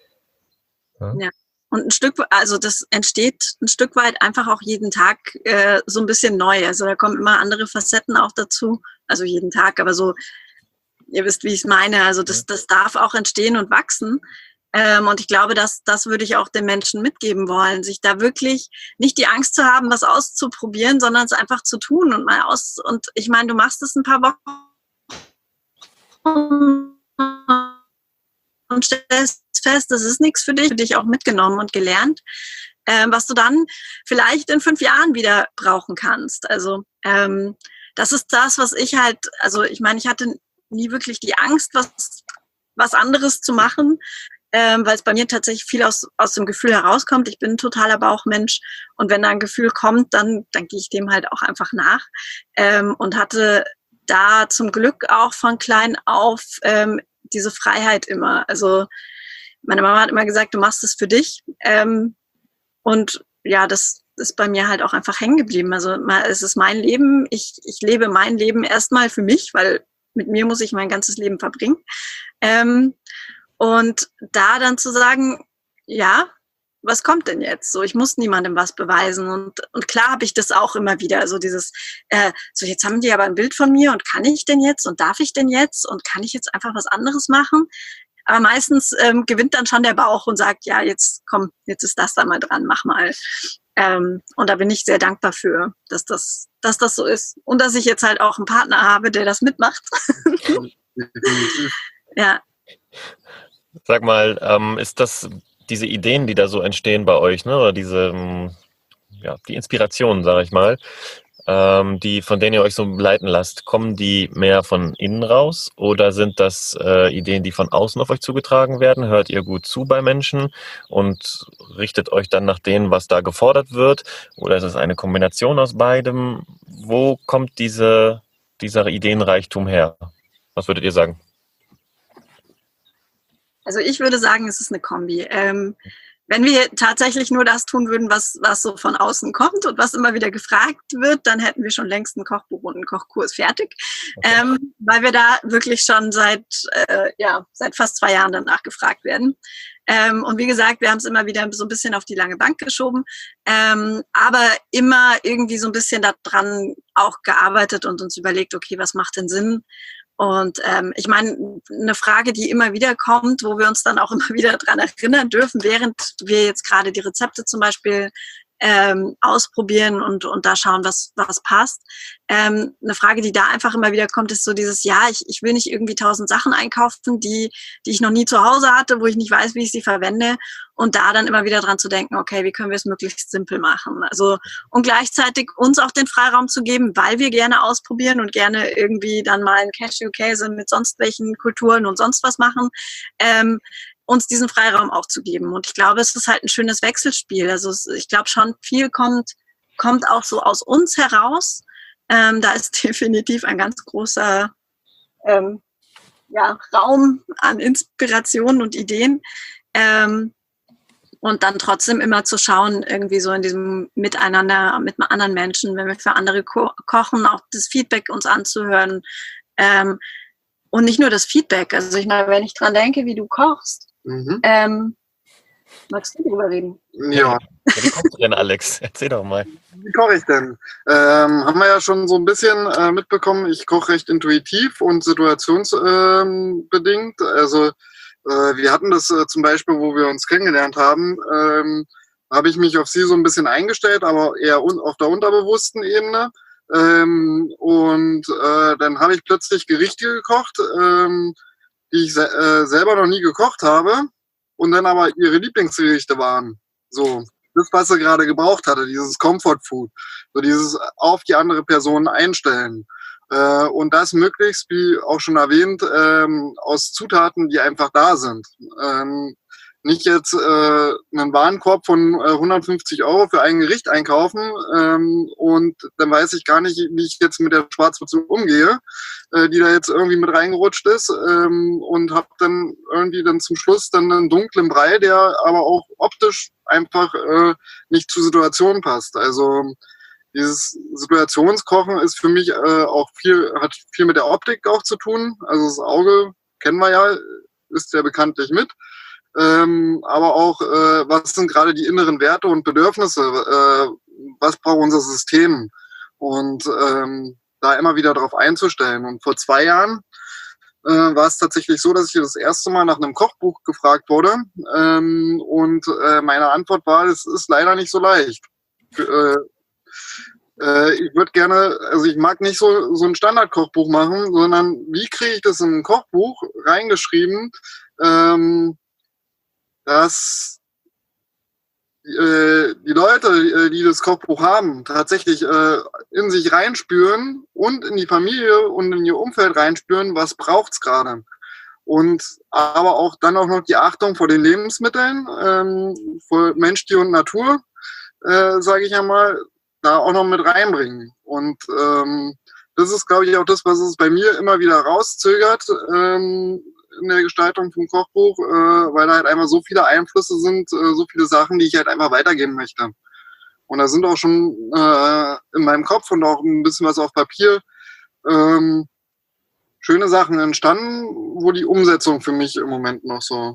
Ja. Ja. Und ein Stück, also das entsteht ein Stück weit einfach auch jeden Tag äh, so ein bisschen neu. Also da kommen immer andere Facetten auch dazu. Also jeden Tag, aber so, ihr wisst, wie ich es meine. Also das, das darf auch entstehen und wachsen. Ähm, und ich glaube, dass das würde ich auch den Menschen mitgeben wollen, sich da wirklich nicht die Angst zu haben, was auszuprobieren, sondern es einfach zu tun und mal aus. Und ich meine, du machst es ein paar Wochen und stellst fest, das ist nichts für dich, für dich auch mitgenommen und gelernt, ähm, was du dann vielleicht in fünf Jahren wieder brauchen kannst. Also ähm, das ist das, was ich halt, also ich meine, ich hatte nie wirklich die Angst, was, was anderes zu machen, ähm, weil es bei mir tatsächlich viel aus, aus dem Gefühl herauskommt. Ich bin ein totaler Bauchmensch und wenn da ein Gefühl kommt, dann, dann gehe ich dem halt auch einfach nach ähm, und hatte da zum Glück auch von klein auf ähm, diese Freiheit immer. Also meine Mama hat immer gesagt, du machst es für dich. Ähm, und ja, das ist bei mir halt auch einfach hängen geblieben. Also es ist mein Leben. Ich, ich lebe mein Leben erstmal für mich, weil mit mir muss ich mein ganzes Leben verbringen. Ähm, und da dann zu sagen, ja, was kommt denn jetzt? So, ich muss niemandem was beweisen. Und, und klar habe ich das auch immer wieder. Also dieses, äh, so jetzt haben die aber ein Bild von mir und kann ich denn jetzt und darf ich denn jetzt und kann ich jetzt einfach was anderes machen? Aber meistens ähm, gewinnt dann schon der Bauch und sagt, ja, jetzt komm, jetzt ist das da mal dran, mach mal. Ähm, und da bin ich sehr dankbar für, dass das, dass das so ist. Und dass ich jetzt halt auch einen Partner habe, der das mitmacht. Ja. Sag mal, ähm, ist das diese Ideen, die da so entstehen bei euch, ne? Oder diese, ja, die Inspirationen, sage ich mal, ähm, die, von denen ihr euch so leiten lasst, kommen die mehr von innen raus oder sind das äh, Ideen, die von außen auf euch zugetragen werden? Hört ihr gut zu bei Menschen und richtet euch dann nach denen, was da gefordert wird? Oder ist es eine Kombination aus beidem? Wo kommt diese, dieser Ideenreichtum her? Was würdet ihr sagen? Also ich würde sagen, es ist eine Kombi. Ähm, wenn wir tatsächlich nur das tun würden, was, was so von außen kommt und was immer wieder gefragt wird, dann hätten wir schon längst ein Kochbuch und einen Kochkurs fertig, okay. ähm, weil wir da wirklich schon seit, äh, ja, seit fast zwei Jahren danach gefragt werden. Ähm, und wie gesagt, wir haben es immer wieder so ein bisschen auf die lange Bank geschoben, ähm, aber immer irgendwie so ein bisschen daran auch gearbeitet und uns überlegt, okay, was macht denn Sinn? Und ähm, ich meine, eine Frage, die immer wieder kommt, wo wir uns dann auch immer wieder dran erinnern dürfen, während wir jetzt gerade die Rezepte zum Beispiel ähm, ausprobieren und, und da schauen, was, was passt. Ähm, eine Frage, die da einfach immer wieder kommt, ist so dieses, ja, ich, ich will nicht irgendwie tausend Sachen einkaufen, die, die ich noch nie zu Hause hatte, wo ich nicht weiß, wie ich sie verwende. Und da dann immer wieder dran zu denken, okay, wie können wir es möglichst simpel machen? Also, und gleichzeitig uns auch den Freiraum zu geben, weil wir gerne ausprobieren und gerne irgendwie dann mal einen Cashew-Käse mit sonst welchen Kulturen und sonst was machen, ähm, uns diesen Freiraum auch zu geben. Und ich glaube, es ist halt ein schönes Wechselspiel. Also es, ich glaube schon, viel kommt, kommt auch so aus uns heraus. Ähm, da ist definitiv ein ganz großer ähm, ja, Raum an Inspiration und Ideen. Ähm, und dann trotzdem immer zu schauen, irgendwie so in diesem Miteinander mit anderen Menschen, wenn wir für andere ko- kochen, auch das Feedback uns anzuhören. Ähm, und nicht nur das Feedback. Also ich meine, wenn ich dran denke, wie du kochst, Mhm. Ähm, magst du darüber reden? Ja. Ja, wie kochst du denn, Alex? Erzähl doch mal. Wie koche ich denn? Ähm, haben wir ja schon so ein bisschen äh, mitbekommen. Ich koche recht intuitiv und situationsbedingt. Ähm, also äh, wir hatten das äh, zum Beispiel, wo wir uns kennengelernt haben, ähm, habe ich mich auf sie so ein bisschen eingestellt, aber eher un- auf der unterbewussten Ebene. Ähm, und äh, dann habe ich plötzlich Gerichte gekocht, ähm, die ich se- äh, selber noch nie gekocht habe und dann aber ihre Lieblingsgerichte waren. So, das, was sie gerade gebraucht hatte, dieses Comfort Food, so dieses auf die andere Person einstellen. Äh, und das möglichst, wie auch schon erwähnt, ähm, aus Zutaten, die einfach da sind. Ähm, nicht jetzt äh, einen Warenkorb von äh, hundertfünfzig Euro für ein Gericht einkaufen ähm, und dann weiß ich gar nicht, wie ich jetzt mit der Schwarzwurzel umgehe, äh, die da jetzt irgendwie mit reingerutscht ist ähm, und habe dann irgendwie dann zum Schluss dann einen dunklen Brei, der aber auch optisch einfach äh, nicht zur Situation passt. Also dieses Situationskochen ist für mich äh, auch viel, hat viel mit der Optik auch zu tun. Also das Auge kennen wir ja, ist ja bekanntlich mit. Ähm, aber auch, äh, was sind gerade die inneren Werte und Bedürfnisse, äh, was braucht unser System und ähm, da immer wieder darauf einzustellen. Und vor zwei Jahren äh, war es tatsächlich so, dass ich das erste Mal nach einem Kochbuch gefragt wurde ähm, und äh, meine Antwort war, es ist leider nicht so leicht. Äh, äh, ich würde gerne, also ich mag nicht so, so ein Standardkochbuch machen, sondern wie kriege ich das in ein Kochbuch reingeschrieben, ähm, dass äh, die Leute, die das Kochbuch haben, tatsächlich äh, in sich reinspüren und in die Familie und in ihr Umfeld reinspüren, was braucht's gerade. Und aber auch dann auch noch die Achtung vor den Lebensmitteln, ähm, vor Mensch, Tier und Natur, äh, sage ich einmal, da auch noch mit reinbringen. Und ähm, das ist, glaube ich, auch das, was es bei mir immer wieder rauszögert, ähm, in der Gestaltung vom Kochbuch, äh, weil da halt einfach so viele Einflüsse sind, äh, so viele Sachen, die ich halt einfach weitergeben möchte. Und da sind auch schon äh, in meinem Kopf und auch ein bisschen was auf Papier ähm, schöne Sachen entstanden, wo die Umsetzung für mich im Moment noch so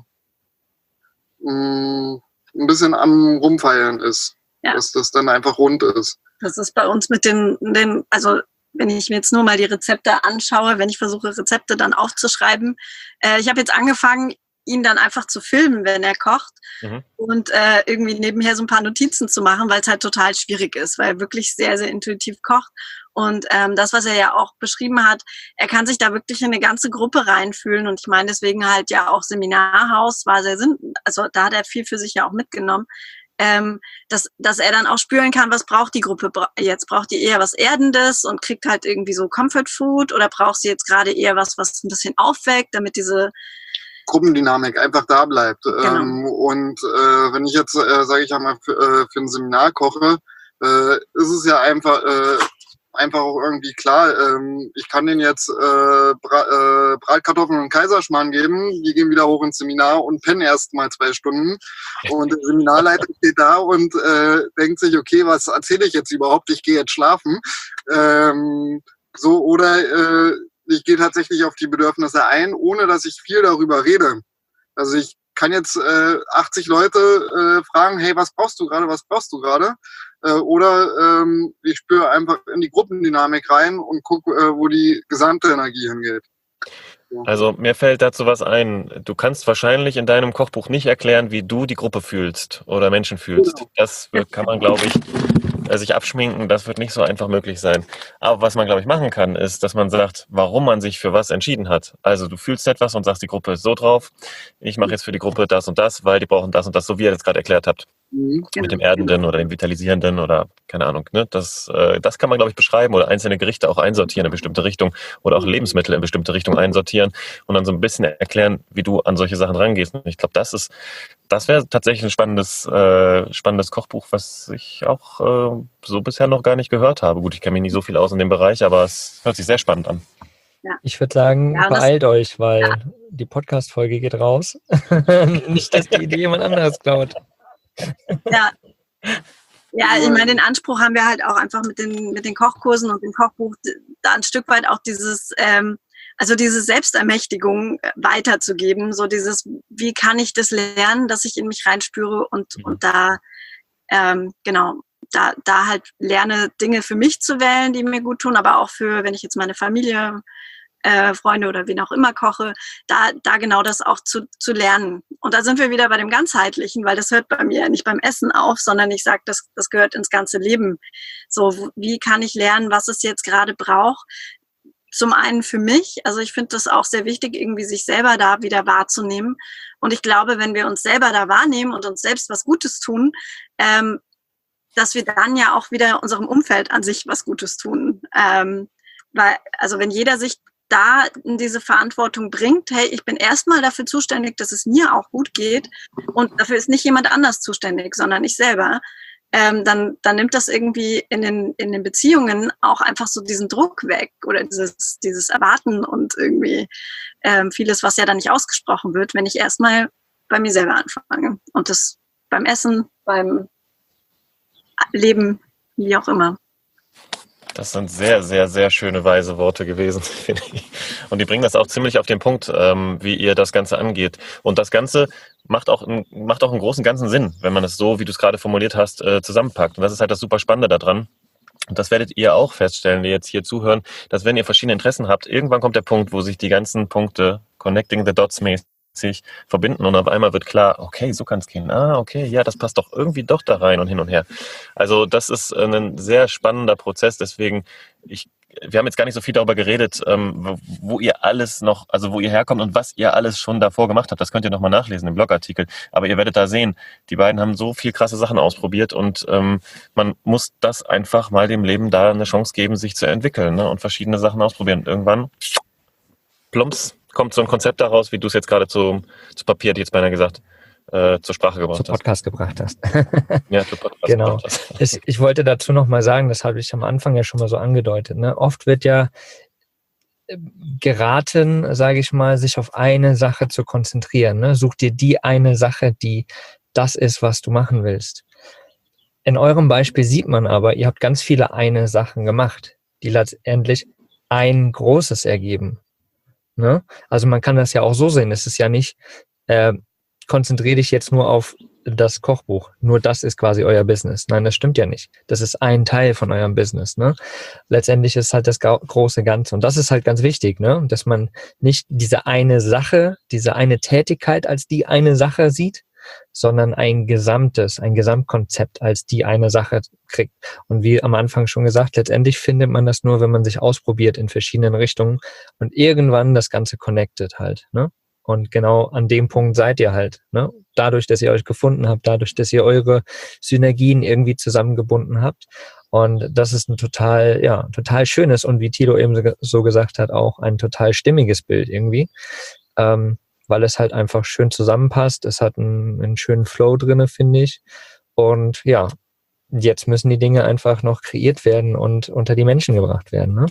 mh, ein bisschen am Rumfeilen ist, ja. Dass das dann einfach rund ist. Das ist bei uns mit den, den also wenn ich mir jetzt nur mal die Rezepte anschaue, wenn ich versuche, Rezepte dann aufzuschreiben. Äh, ich habe jetzt angefangen, ihn dann einfach zu filmen, wenn er kocht mhm. und äh, irgendwie nebenher so ein paar Notizen zu machen, weil es halt total schwierig ist, weil er wirklich sehr, sehr intuitiv kocht. Und ähm, das, was er ja auch beschrieben hat, er kann sich da wirklich in eine ganze Gruppe reinfühlen. Und ich meine, deswegen halt ja auch Seminarhaus war sehr sinn, also da hat er viel für sich ja auch mitgenommen. Ähm, dass, dass er dann auch spüren kann, was braucht die Gruppe jetzt? Braucht die eher was Erdendes und kriegt halt irgendwie so Comfort Food oder braucht sie jetzt gerade eher was, was ein bisschen aufweckt, damit diese Gruppendynamik einfach da bleibt. Genau. Ähm, und äh, wenn ich jetzt, äh, sage ich einmal, für, äh, für ein Seminar koche, äh, ist es ja einfach, äh, einfach auch irgendwie klar, ähm, ich kann denen jetzt äh, Bra äh, Bratkartoffeln und Kaiserschmarrn geben, die gehen wieder hoch ins Seminar und pennen erst mal zwei Stunden. Und der Seminarleiter steht da und äh, denkt sich, okay, was erzähle ich jetzt überhaupt? Ich gehe jetzt schlafen. Ähm, so, oder äh, ich gehe tatsächlich auf die Bedürfnisse ein, ohne dass ich viel darüber rede. Also ich kann jetzt äh, achtzig Leute äh, fragen, hey, was brauchst du gerade, was brauchst du gerade? Äh, oder ähm, ich spüre einfach in die Gruppendynamik rein und gucke, äh, wo die gesamte Energie hingeht. Ja. Also mir fällt dazu was ein. Du kannst wahrscheinlich in deinem Kochbuch nicht erklären, wie du die Gruppe fühlst oder Menschen fühlst. Genau. Das wird, kann man, glaube ich, äh, sich abschminken. Das wird nicht so einfach möglich sein. Aber was man, glaube ich, machen kann, ist, dass man sagt, warum man sich für was entschieden hat. Also du fühlst etwas und sagst, die Gruppe ist so drauf. Ich mache jetzt für die Gruppe das und das, weil die brauchen das und das, so wie ihr das gerade erklärt habt. Mhm. Mit dem Erdenden oder dem Vitalisierenden oder keine Ahnung. Ne? Das, äh, das kann man, glaube ich, beschreiben oder einzelne Gerichte auch einsortieren in bestimmte Richtung oder auch Lebensmittel in bestimmte Richtung einsortieren und dann so ein bisschen erklären, wie du an solche Sachen rangehst. Und ich glaube, das ist, das wäre tatsächlich ein spannendes, äh, spannendes Kochbuch, was ich auch äh, so bisher noch gar nicht gehört habe. Gut, ich kenne mich nicht so viel aus in dem Bereich, aber es hört sich sehr spannend an. Ich würde sagen, Ja, das- beeilt euch, weil die Podcast-Folge geht raus. Nicht, dass die Idee jemand anderes klaut. Ja. Ja, ich meine, den Anspruch haben wir halt auch einfach mit den, mit den Kochkursen und dem Kochbuch, da ein Stück weit auch dieses, ähm, also diese Selbstermächtigung weiterzugeben, so dieses, wie kann ich das lernen, dass ich in mich reinspüre und, Mhm. und da, ähm, genau, da, da halt lerne, Dinge für mich zu wählen, die mir gut tun, aber auch für, wenn ich jetzt meine Familie, äh, Freunde oder wen auch immer koche, da, da genau das auch zu, zu lernen. Und da sind wir wieder bei dem Ganzheitlichen, weil das hört bei mir nicht beim Essen auf, sondern ich sage, das, das gehört ins ganze Leben. So, wie kann ich lernen, was es jetzt gerade braucht? Zum einen für mich, also ich finde das auch sehr wichtig, irgendwie sich selber da wieder wahrzunehmen. Und ich glaube, wenn wir uns selber da wahrnehmen und uns selbst was Gutes tun, ähm, dass wir dann ja auch wieder unserem Umfeld an sich was Gutes tun. Ähm, weil, also wenn jeder sich da in diese Verantwortung bringt, hey, ich bin erstmal dafür zuständig, dass es mir auch gut geht und dafür ist nicht jemand anders zuständig, sondern ich selber, ähm, dann, dann nimmt das irgendwie in den, in den Beziehungen auch einfach so diesen Druck weg oder dieses, dieses Erwarten und irgendwie ähm, vieles, was ja dann nicht ausgesprochen wird, wenn ich erstmal bei mir selber anfange. Und das beim Essen, beim Leben, wie auch immer. Das sind sehr, sehr, sehr schöne, weise Worte gewesen, finde ich. Und die bringen das auch ziemlich auf den Punkt, ähm, wie ihr das Ganze angeht. Und das Ganze macht auch, einen, macht auch einen großen ganzen Sinn, wenn man es so, wie du es gerade formuliert hast, äh, zusammenpackt. Und das ist halt das super Spannende daran. Und das werdet ihr auch feststellen, die jetzt hier zuhören, dass wenn ihr verschiedene Interessen habt, irgendwann kommt der Punkt, wo sich die ganzen Punkte connecting the dots mäßig sich verbinden und auf einmal wird klar, okay, so kann es gehen. Ah, okay, ja, das passt doch irgendwie doch da rein und hin und her. Also das ist ein sehr spannender Prozess, deswegen, ich, wir haben jetzt gar nicht so viel darüber geredet, ähm, wo, wo ihr alles noch, also wo ihr herkommt und was ihr alles schon davor gemacht habt. Das könnt ihr nochmal nachlesen im Blogartikel. Aber ihr werdet da sehen, die beiden haben so viel krasse Sachen ausprobiert und ähm, man muss das einfach mal dem Leben da eine Chance geben, sich zu entwickeln, ne? Und verschiedene Sachen ausprobieren. Und irgendwann, plumps, kommt so ein Konzept daraus, wie du es jetzt gerade zu, zu Papier, hätte ich jetzt beinahe gesagt, äh, zur Sprache gebracht Zu Podcast gebracht hast. hast. Ja, zu Podcast Genau. gebracht hast. Ich, ich wollte dazu noch mal sagen, das habe ich am Anfang ja schon mal so angedeutet. Ne? Oft wird ja geraten, sage ich mal, sich auf eine Sache zu konzentrieren. Ne? Such dir die eine Sache, die das ist, was du machen willst. In eurem Beispiel sieht man aber, ihr habt ganz viele eine Sachen gemacht, die letztendlich ein großes ergeben. Ne? Also man kann das ja auch so sehen. Es ist ja nicht, äh, konzentriere dich jetzt nur auf das Kochbuch. Nur das ist quasi euer Business. Nein, das stimmt ja nicht. Das ist ein Teil von eurem Business. Ne? Letztendlich ist halt das große Ganze. Und das ist halt ganz wichtig, ne? Dass man nicht diese eine Sache, diese eine Tätigkeit als die eine Sache sieht, sondern ein gesamtes, ein Gesamtkonzept als die eine Sache kriegt. Und wie am Anfang schon gesagt, letztendlich findet man das nur, wenn man sich ausprobiert in verschiedenen Richtungen und irgendwann das Ganze connected halt, ne? Und genau an dem Punkt seid ihr halt, ne? Dadurch, dass ihr euch gefunden habt, dadurch, dass ihr eure Synergien irgendwie zusammengebunden habt. Und das ist ein total, ja, total schönes und wie Thilo eben so gesagt hat, auch ein total stimmiges Bild irgendwie. Ähm, weil es halt einfach schön zusammenpasst. Es hat einen, einen schönen Flow drinne, finde ich. Und ja, jetzt müssen die Dinge einfach noch kreiert werden und unter die Menschen gebracht werden. Ne?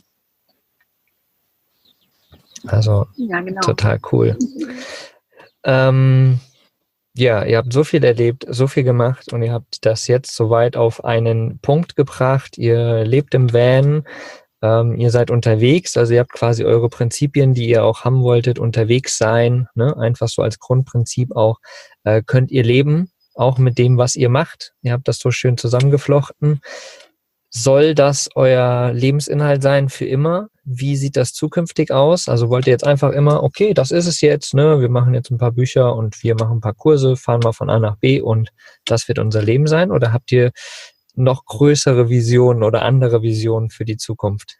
Also Ja, genau. total cool. Ähm, ja, ihr habt so viel erlebt, so viel gemacht und ihr habt das jetzt soweit auf einen Punkt gebracht. Ihr lebt im Van, ähm, ihr seid unterwegs, also ihr habt quasi eure Prinzipien, die ihr auch haben wolltet, unterwegs sein, ne? Einfach so als Grundprinzip auch, äh, könnt ihr leben, auch mit dem, was ihr macht. Ihr habt das so schön zusammengeflochten. Soll das euer Lebensinhalt sein für immer? Wie sieht das zukünftig aus? Also wollt ihr jetzt einfach immer, okay, das ist es jetzt, ne? Wir machen jetzt ein paar Bücher und wir machen ein paar Kurse, fahren mal von A nach B und das wird unser Leben sein? Oder habt ihr noch größere Visionen oder andere Visionen für die Zukunft?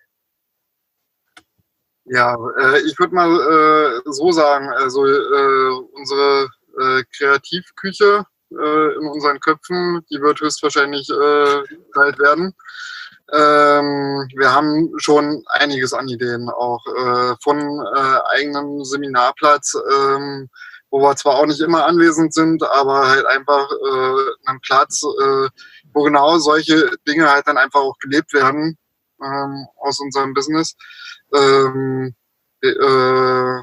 Ja, äh, ich würde mal äh, so sagen, also äh, unsere äh, Kreativküche äh, in unseren Köpfen, die wird höchstwahrscheinlich äh, geteilt werden. Ähm, wir haben schon einiges an Ideen, auch äh, von äh, eigenem Seminarplatz, ähm, wo wir zwar auch nicht immer anwesend sind, aber halt einfach äh, einen Platz, äh, wo genau solche Dinge halt dann einfach auch gelebt werden ähm, aus unserem Business. Ähm, äh,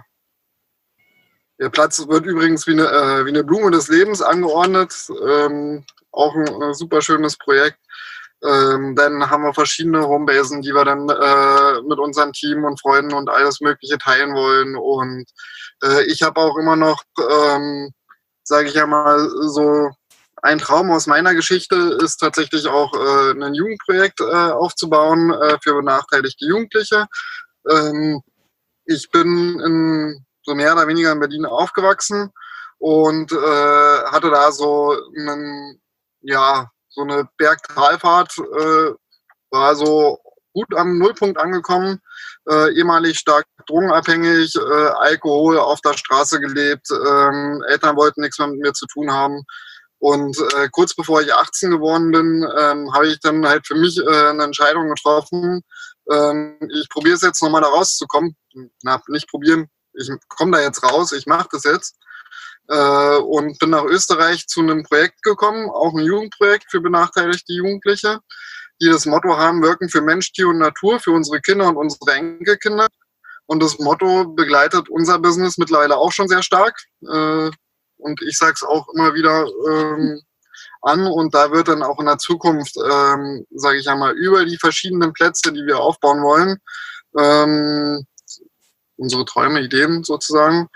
der Platz wird übrigens wie eine, äh, wie eine Blume des Lebens angeordnet, ähm, auch ein äh, super schönes Projekt. Ähm, dann haben wir verschiedene Homebasen, die wir dann äh, mit unserem Team und Freunden und alles Mögliche teilen wollen. Und äh, ich habe auch immer noch, ähm, sage ich ja mal, so ein Traum aus meiner Geschichte ist tatsächlich auch äh, ein Jugendprojekt äh, aufzubauen äh, für benachteiligte Jugendliche. Ähm, ich bin in, so mehr oder weniger in Berlin aufgewachsen und äh, hatte da so einen, ja, so eine Bergtalfahrt, äh, war so gut am Nullpunkt angekommen, äh, ehemalig stark drogenabhängig, äh, Alkohol auf der Straße gelebt, ähm, Eltern wollten nichts mehr mit mir zu tun haben. Und äh, kurz bevor ich achtzehn geworden bin, ähm, habe ich dann halt für mich äh, eine Entscheidung getroffen. Ähm, ich probiere es jetzt nochmal da rauszukommen. Na, nicht probieren, ich komme da jetzt raus, ich mache das jetzt. Äh, und bin nach Österreich zu einem Projekt gekommen, auch ein Jugendprojekt für benachteiligte Jugendliche, die das Motto haben, wirken für Mensch, Tier und Natur, für unsere Kinder und unsere Enkelkinder. Und das Motto begleitet unser Business mittlerweile auch schon sehr stark. Äh, und ich sage es auch immer wieder ähm, an. Und da wird dann auch in der Zukunft, ähm, sage ich einmal, über die verschiedenen Plätze, die wir aufbauen wollen, ähm, unsere Träume, Ideen sozusagen,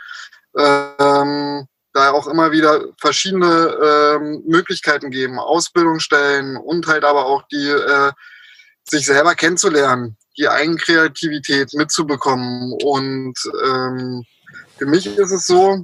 ähm, da auch immer wieder verschiedene ähm, Möglichkeiten geben, Ausbildungsstellen und halt aber auch die, äh, sich selber kennenzulernen, die Eigenkreativität mitzubekommen. Und ähm, für mich ist es so,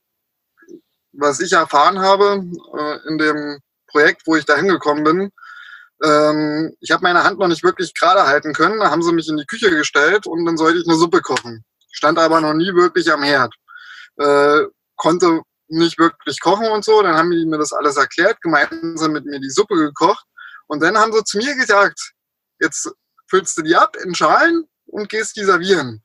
was ich erfahren habe äh, in dem Projekt, wo ich da hingekommen bin, ähm, ich habe meine Hand noch nicht wirklich gerade halten können, da haben sie mich in die Küche gestellt und dann sollte ich eine Suppe kochen. Stand aber noch nie wirklich am Herd. Äh, konnte nicht wirklich kochen und so, dann haben die mir das alles erklärt, gemeinsam mit mir die Suppe gekocht und dann haben sie zu mir gesagt, jetzt füllst du die ab in Schalen und gehst die servieren.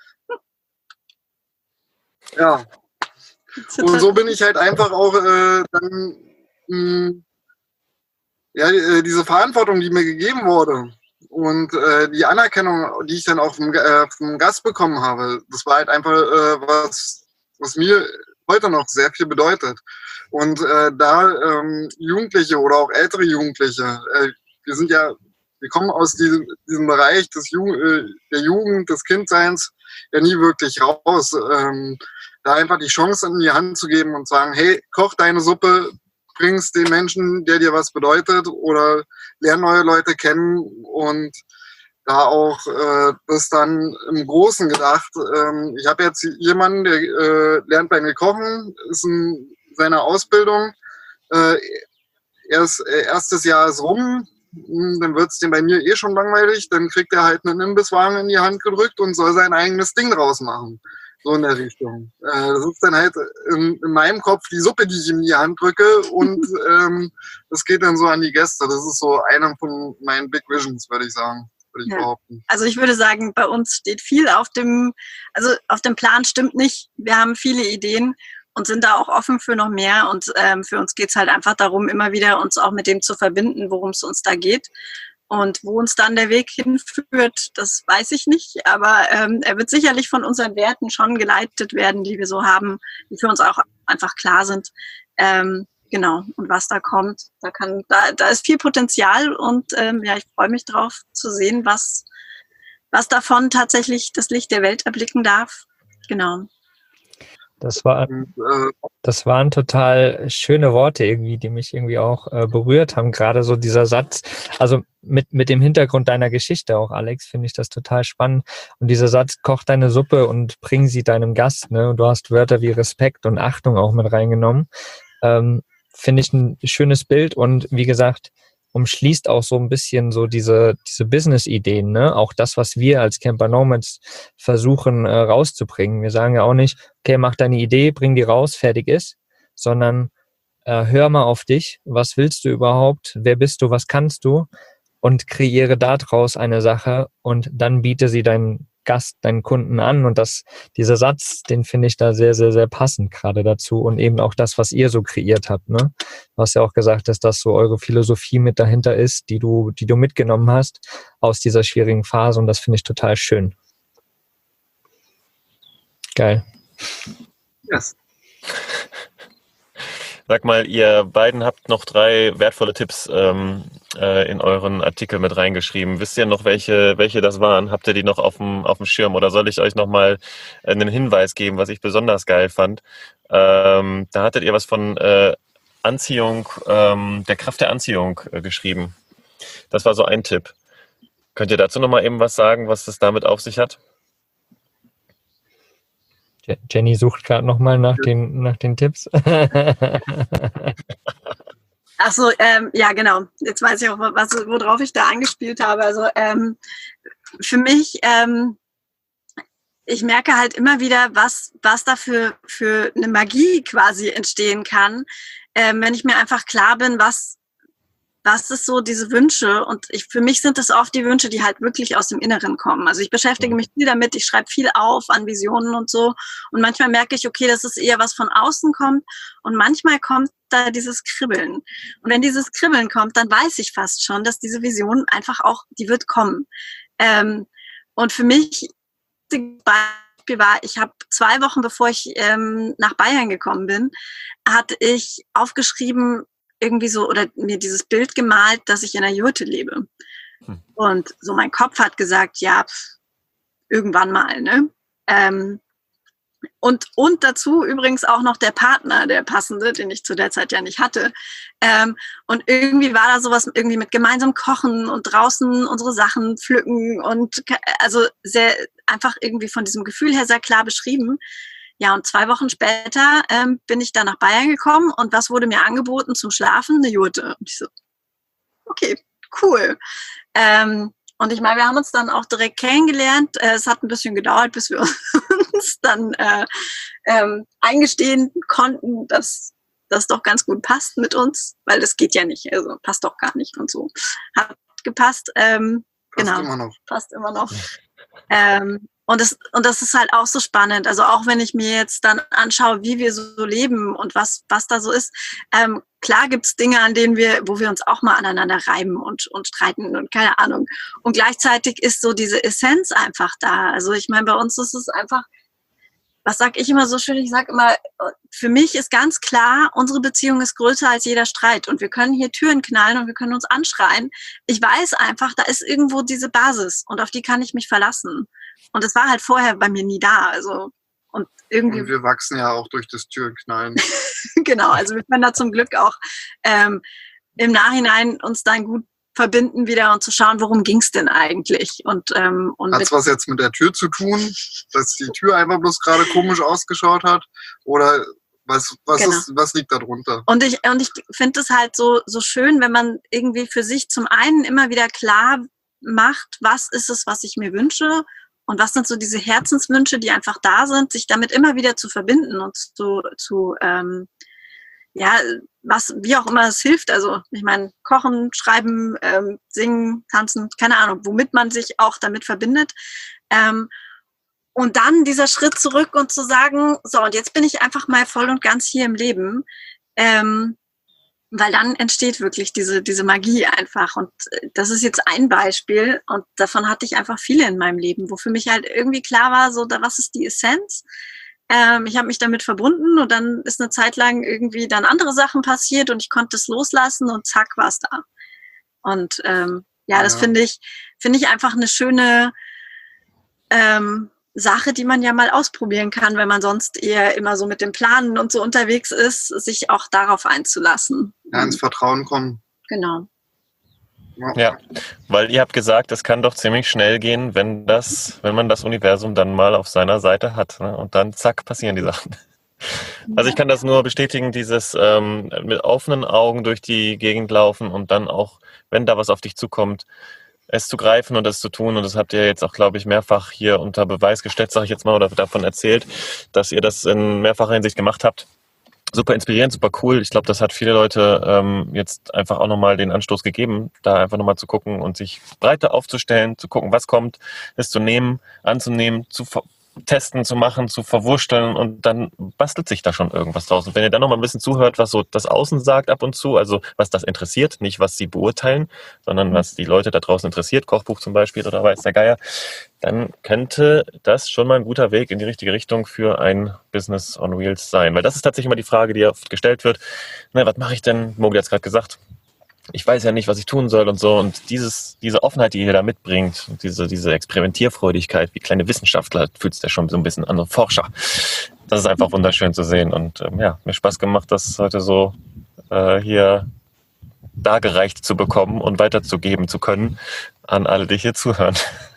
Ja, und so bin ich halt einfach auch äh, dann mh, ja, diese Verantwortung, die mir gegeben wurde und äh, die Anerkennung, die ich dann auch vom, äh, vom Gast bekommen habe, das war halt einfach äh, was, was mir heute noch sehr viel bedeutet. Und äh, da ähm, Jugendliche oder auch ältere Jugendliche, äh, wir sind ja, wir kommen aus diesem, diesem Bereich des Ju äh, der Jugend, des Kindseins ja nie wirklich raus. Ähm, da einfach die Chance in die Hand zu geben und sagen, hey, koch deine Suppe, bringst den Menschen, der dir was bedeutet, oder lern neue Leute kennen und da auch äh, das dann im Großen gedacht. Ähm, ich habe jetzt jemanden, der äh, lernt bei mir kochen, ist in seiner Ausbildung. Äh, erst, äh, erstes Jahr ist rum, dann wird es dem bei mir eh schon langweilig, dann kriegt er halt einen Imbisswagen in die Hand gedrückt und soll sein eigenes Ding draus machen. So in der Richtung. Äh, das ist dann halt in, in meinem Kopf die Suppe, die ich ihm in die Hand drücke und ähm, das geht dann so an die Gäste. Das ist so einer von meinen Big Visions, würde ich sagen. Würde ich ja. behaupten. Also ich würde sagen, bei uns steht viel auf dem, also auf dem Plan stimmt nicht. Wir haben viele Ideen und sind da auch offen für noch mehr. Und ähm, für uns geht's halt einfach darum, immer wieder uns auch mit dem zu verbinden, worum es uns da geht. Und wo uns dann der Weg hinführt, das weiß ich nicht. Aber ähm, er wird sicherlich von unseren Werten schon geleitet werden, die wir so haben, die für uns auch einfach klar sind. Ähm, genau. Und was da kommt, da kann, da, da ist viel Potenzial. Und ähm, ja, ich freue mich drauf zu sehen, was, was davon tatsächlich das Licht der Welt erblicken darf. Genau. Das war, das waren total schöne Worte irgendwie, die mich irgendwie auch äh, berührt haben. Gerade so dieser Satz, also mit, mit dem Hintergrund deiner Geschichte auch, Alex, finde ich das total spannend. Und dieser Satz, koch deine Suppe und bring sie deinem Gast, ne? Und du hast Wörter wie Respekt und Achtung auch mit reingenommen. Ähm, finde ich ein schönes Bild und wie gesagt, umschließt auch so ein bisschen so diese diese Business-Ideen, ne? Auch das, was wir als Camper Nomads versuchen äh, rauszubringen. Wir sagen ja auch nicht, okay, mach deine Idee, bring die raus, fertig ist, sondern äh, hör mal auf dich. Was willst du überhaupt? Wer bist du? Was kannst du? Und kreiere daraus eine Sache und dann biete sie deinen Gast, deinen Kunden an. Und das, dieser Satz, den finde ich da sehr, sehr, sehr passend gerade dazu und eben auch das, was ihr so kreiert habt, ne? Du hast ja auch gesagt, dass das so eure Philosophie mit dahinter ist, die du, die du mitgenommen hast aus dieser schwierigen Phase und das finde ich total schön. Geil. Yes. Sag mal, ihr beiden habt noch drei wertvolle Tipps ähm, äh, in euren Artikel mit reingeschrieben. Wisst ihr noch, welche, welche das waren? Habt ihr die noch auf dem, auf dem Schirm? Oder soll ich euch nochmal einen Hinweis geben, was ich besonders geil fand? Ähm, da hattet ihr was von äh, Anziehung, ähm, der Kraft der Anziehung äh, geschrieben. Das war so ein Tipp. Könnt ihr dazu nochmal eben was sagen, was es damit auf sich hat? Jenny sucht gerade nochmal nach den, nach den Tipps. Ach so, ähm, ja genau. Jetzt weiß ich auch, was, worauf ich da angespielt habe. Also ähm, für mich, ähm, ich merke halt immer wieder, was, was da für, für eine Magie quasi entstehen kann, ähm, wenn ich mir einfach klar bin, was, was ist so diese Wünsche. Und ich, für mich sind das oft die Wünsche, die halt wirklich aus dem Inneren kommen. Also ich beschäftige mich viel damit, ich schreibe viel auf an Visionen und so. Und manchmal merke ich, okay, das ist eher was von außen kommt. Und manchmal kommt da dieses Kribbeln. Und wenn dieses Kribbeln kommt, dann weiß ich fast schon, dass diese Vision einfach auch, die wird kommen. Ähm, und für mich, das Beispiel war, ich habe zwei Wochen, bevor ich ähm, nach Bayern gekommen bin, hatte ich aufgeschrieben, irgendwie so, oder mir dieses Bild gemalt, dass ich in einer Jurte lebe. Hm. Und so mein Kopf hat gesagt, ja, pf, irgendwann mal, ne? Ähm, und, und dazu übrigens auch noch der Partner, der passende, den ich zu der Zeit ja nicht hatte. Ähm, und irgendwie war da sowas irgendwie mit gemeinsam kochen und draußen unsere Sachen pflücken und also sehr, einfach irgendwie von diesem Gefühl her sehr klar beschrieben. Ja, und zwei Wochen später ähm, bin ich dann nach Bayern gekommen und was wurde mir angeboten zum Schlafen? Eine Jurte. Und ich so, okay, cool. Ähm, und ich meine, wir haben uns dann auch direkt kennengelernt. Äh, es hat ein bisschen gedauert, bis wir uns dann äh, ähm, eingestehen konnten, dass das doch ganz gut passt mit uns, weil das geht ja nicht, also passt doch gar nicht und so. Hat gepasst. Ähm, passt genau, immer noch. Passt immer noch. Ähm, Und das, und das ist halt auch so spannend. Also auch wenn ich mir jetzt dann anschaue, wie wir so leben und was, was da so ist. Ähm, klar gibt's Dinge, an denen wir, wo wir uns auch mal aneinander reiben und, und streiten und keine Ahnung. Und gleichzeitig ist so diese Essenz einfach da. Also ich meine, bei uns ist es einfach, was sag ich immer so schön? Ich sag immer, für mich ist ganz klar, unsere Beziehung ist größer als jeder Streit. Und wir können hier Türen knallen und wir können uns anschreien. Ich weiß einfach, da ist irgendwo diese Basis und auf die kann ich mich verlassen. Und es war halt vorher bei mir nie da. Also, und irgendwie. Und wir wachsen ja auch durch das Türenknallen. Genau, also wir können da zum Glück auch ähm, im Nachhinein uns dann gut verbinden wieder und zu schauen, worum ging's denn eigentlich? Und, ähm, und hat's was jetzt mit der Tür zu tun, dass die Tür einfach bloß gerade komisch ausgeschaut hat? Oder was, was, genau. ist, was liegt da drunter? Und ich, und ich finde es halt so, so schön, wenn man irgendwie für sich zum einen immer wieder klar macht, was ist es, was ich mir wünsche und was sind so diese Herzenswünsche, die einfach da sind, sich damit immer wieder zu verbinden und zu, zu ähm, ja, was, wie auch immer es hilft. Also ich meine, kochen, schreiben, ähm, singen, tanzen, keine Ahnung, womit man sich auch damit verbindet. Ähm, und dann dieser Schritt zurück und zu sagen, so, und jetzt bin ich einfach mal voll und ganz hier im Leben. Ähm, weil dann entsteht wirklich diese, diese Magie einfach. Und das ist jetzt ein Beispiel. Und davon hatte ich einfach viele in meinem Leben, wo für mich halt irgendwie klar war, so, da, was ist die Essenz? Ähm, ich habe mich damit verbunden und dann ist eine Zeit lang irgendwie dann andere Sachen passiert und ich konnte es loslassen und zack, war es da. Und ähm, ja, das ja. finde ich, finde ich einfach eine schöne ähm, Sache, die man ja mal ausprobieren kann, wenn man sonst eher immer so mit dem Planen und so unterwegs ist, sich auch darauf einzulassen. Ja, ins Vertrauen kommen. Genau. Ja. ja, weil ihr habt gesagt, es kann doch ziemlich schnell gehen, wenn das, wenn man das Universum dann mal auf seiner Seite hat, ne? Und dann zack, passieren die Sachen. Also ich kann das nur bestätigen, dieses ähm, mit offenen Augen durch die Gegend laufen und dann auch, wenn da was auf dich zukommt, es zu greifen und es zu tun. Und das habt ihr jetzt auch, glaube ich, mehrfach hier unter Beweis gestellt, sage ich jetzt mal, oder davon erzählt, dass ihr das in mehrfacher Hinsicht gemacht habt. Super inspirierend, super cool. Ich glaube, das hat viele Leute ähm, jetzt einfach auch nochmal den Anstoß gegeben, da einfach nochmal zu gucken und sich breiter aufzustellen, zu gucken, was kommt, es zu nehmen, anzunehmen, zu ver- testen, zu machen, zu verwursteln und dann bastelt sich da schon irgendwas draus. Und wenn ihr dann noch mal ein bisschen zuhört, was so das Außen sagt ab und zu, also was das interessiert, nicht was sie beurteilen, sondern was die Leute da draußen interessiert, Kochbuch zum Beispiel oder weiß der Geier, dann könnte das schon mal ein guter Weg in die richtige Richtung für ein Business on Wheels sein. Weil das ist tatsächlich immer die Frage, die oft gestellt wird. Na, was mache ich denn? Mogli hat es gerade gesagt. Ich weiß ja nicht, was ich tun soll und so. Und dieses, diese Offenheit, die ihr da mitbringt, diese, diese Experimentierfreudigkeit, wie kleine Wissenschaftler, fühlt sich ja schon so ein bisschen an, so Forscher. Das ist einfach wunderschön zu sehen. Und ähm, ja, mir Spaß gemacht, das heute so äh, hier dargereicht zu bekommen und weiterzugeben zu können an alle, die hier zuhören.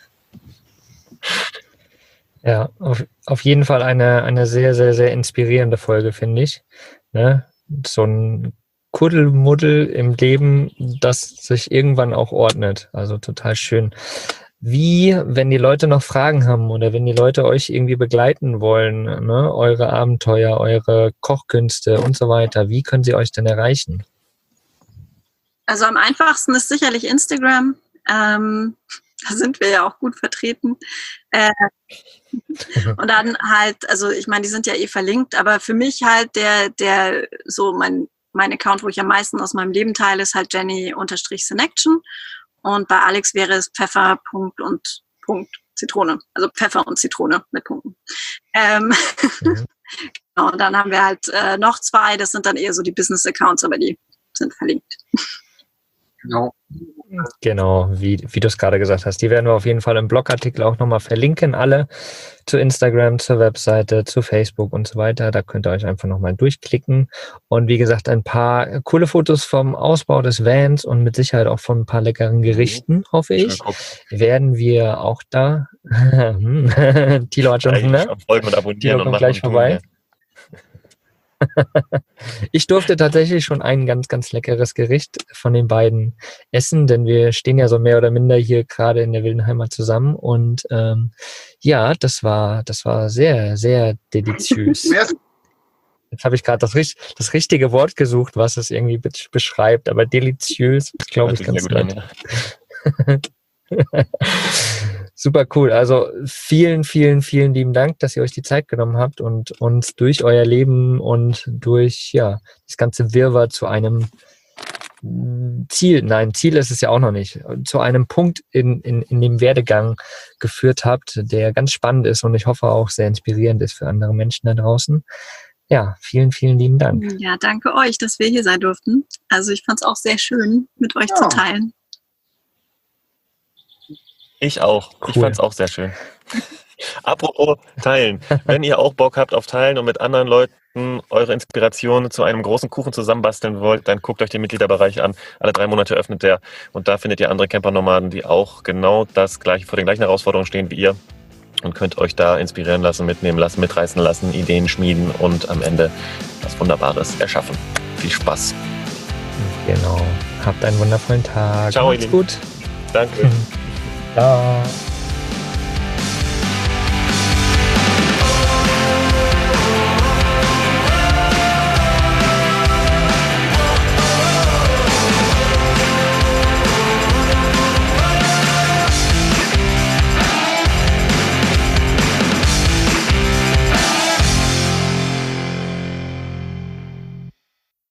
Ja, auf, auf jeden Fall eine, eine sehr, sehr, sehr inspirierende Folge, finde ich. Ne? So ein Kuddelmuddel im Leben, das sich irgendwann auch ordnet. Also total schön. Wie, wenn die Leute noch Fragen haben oder wenn die Leute euch irgendwie begleiten wollen, ne, eure Abenteuer, eure Kochkünste und so weiter, wie können sie euch denn erreichen? Also am einfachsten ist sicherlich Instagram. Ähm, da sind wir ja auch gut vertreten. Äh, und dann halt, also ich meine, die sind ja eh verlinkt, aber für mich halt der, der so mein Mein Account, wo ich am meisten aus meinem Leben teile, ist halt Jenny-Senection. Und bei Alex wäre es Pfeffer, Punkt und Punkt, Zitrone. Also Pfeffer und Zitrone mit Punkten. Ähm, mhm. Genau, und dann haben wir halt äh, noch zwei, das sind dann eher so die Business-Accounts, aber die sind verlinkt. Genau. Genau, wie, wie du es gerade gesagt hast. Die werden wir auf jeden Fall im Blogartikel auch nochmal verlinken, alle zu Instagram, zur Webseite, zu Facebook und so weiter. Da könnt ihr euch einfach nochmal durchklicken. Und wie gesagt, ein paar coole Fotos vom Ausbau des Vans und mit Sicherheit auch von ein paar leckeren Gerichten, hoffe ich, werden wir auch da. Thilo hat schon Hunger. Thilo kommt gleich vorbei. Ich durfte tatsächlich schon ein ganz, ganz leckeres Gericht von den beiden essen, denn wir stehen ja so mehr oder minder hier gerade in der wilden Heimat zusammen und ähm, ja, das war, das war sehr, sehr deliziös. Jetzt habe ich gerade das, das richtige Wort gesucht, was es irgendwie be- beschreibt, aber deliziös ist, glaube ich, ganz nett. An, ja. Super cool. Also vielen, vielen, vielen lieben Dank, dass ihr euch die Zeit genommen habt und uns durch euer Leben und durch ja das ganze Wirrwarr zu einem Ziel, nein, Ziel ist es ja auch noch nicht, zu einem Punkt in, in, in dem Werdegang geführt habt, der ganz spannend ist und ich hoffe auch sehr inspirierend ist für andere Menschen da draußen. Ja, vielen, vielen lieben Dank. Ja, danke euch, dass wir hier sein durften. Also ich fand es auch sehr schön, mit euch ja. zu teilen. Ich auch. Cool. Ich fand es auch sehr schön. Apropos Teilen. Wenn ihr auch Bock habt auf Teilen und mit anderen Leuten eure Inspiration zu einem großen Kuchen zusammenbasteln wollt, dann guckt euch den Mitgliederbereich an. Alle drei Monate öffnet der und da findet ihr andere Camper-Nomaden, die auch genau das gleiche, vor den gleichen Herausforderungen stehen wie ihr und könnt euch da inspirieren lassen, mitnehmen lassen, mitreißen lassen, Ideen schmieden und am Ende was Wunderbares erschaffen. Viel Spaß. Genau. Habt einen wundervollen Tag. Ciao, Macht's gut. Danke. Ciao.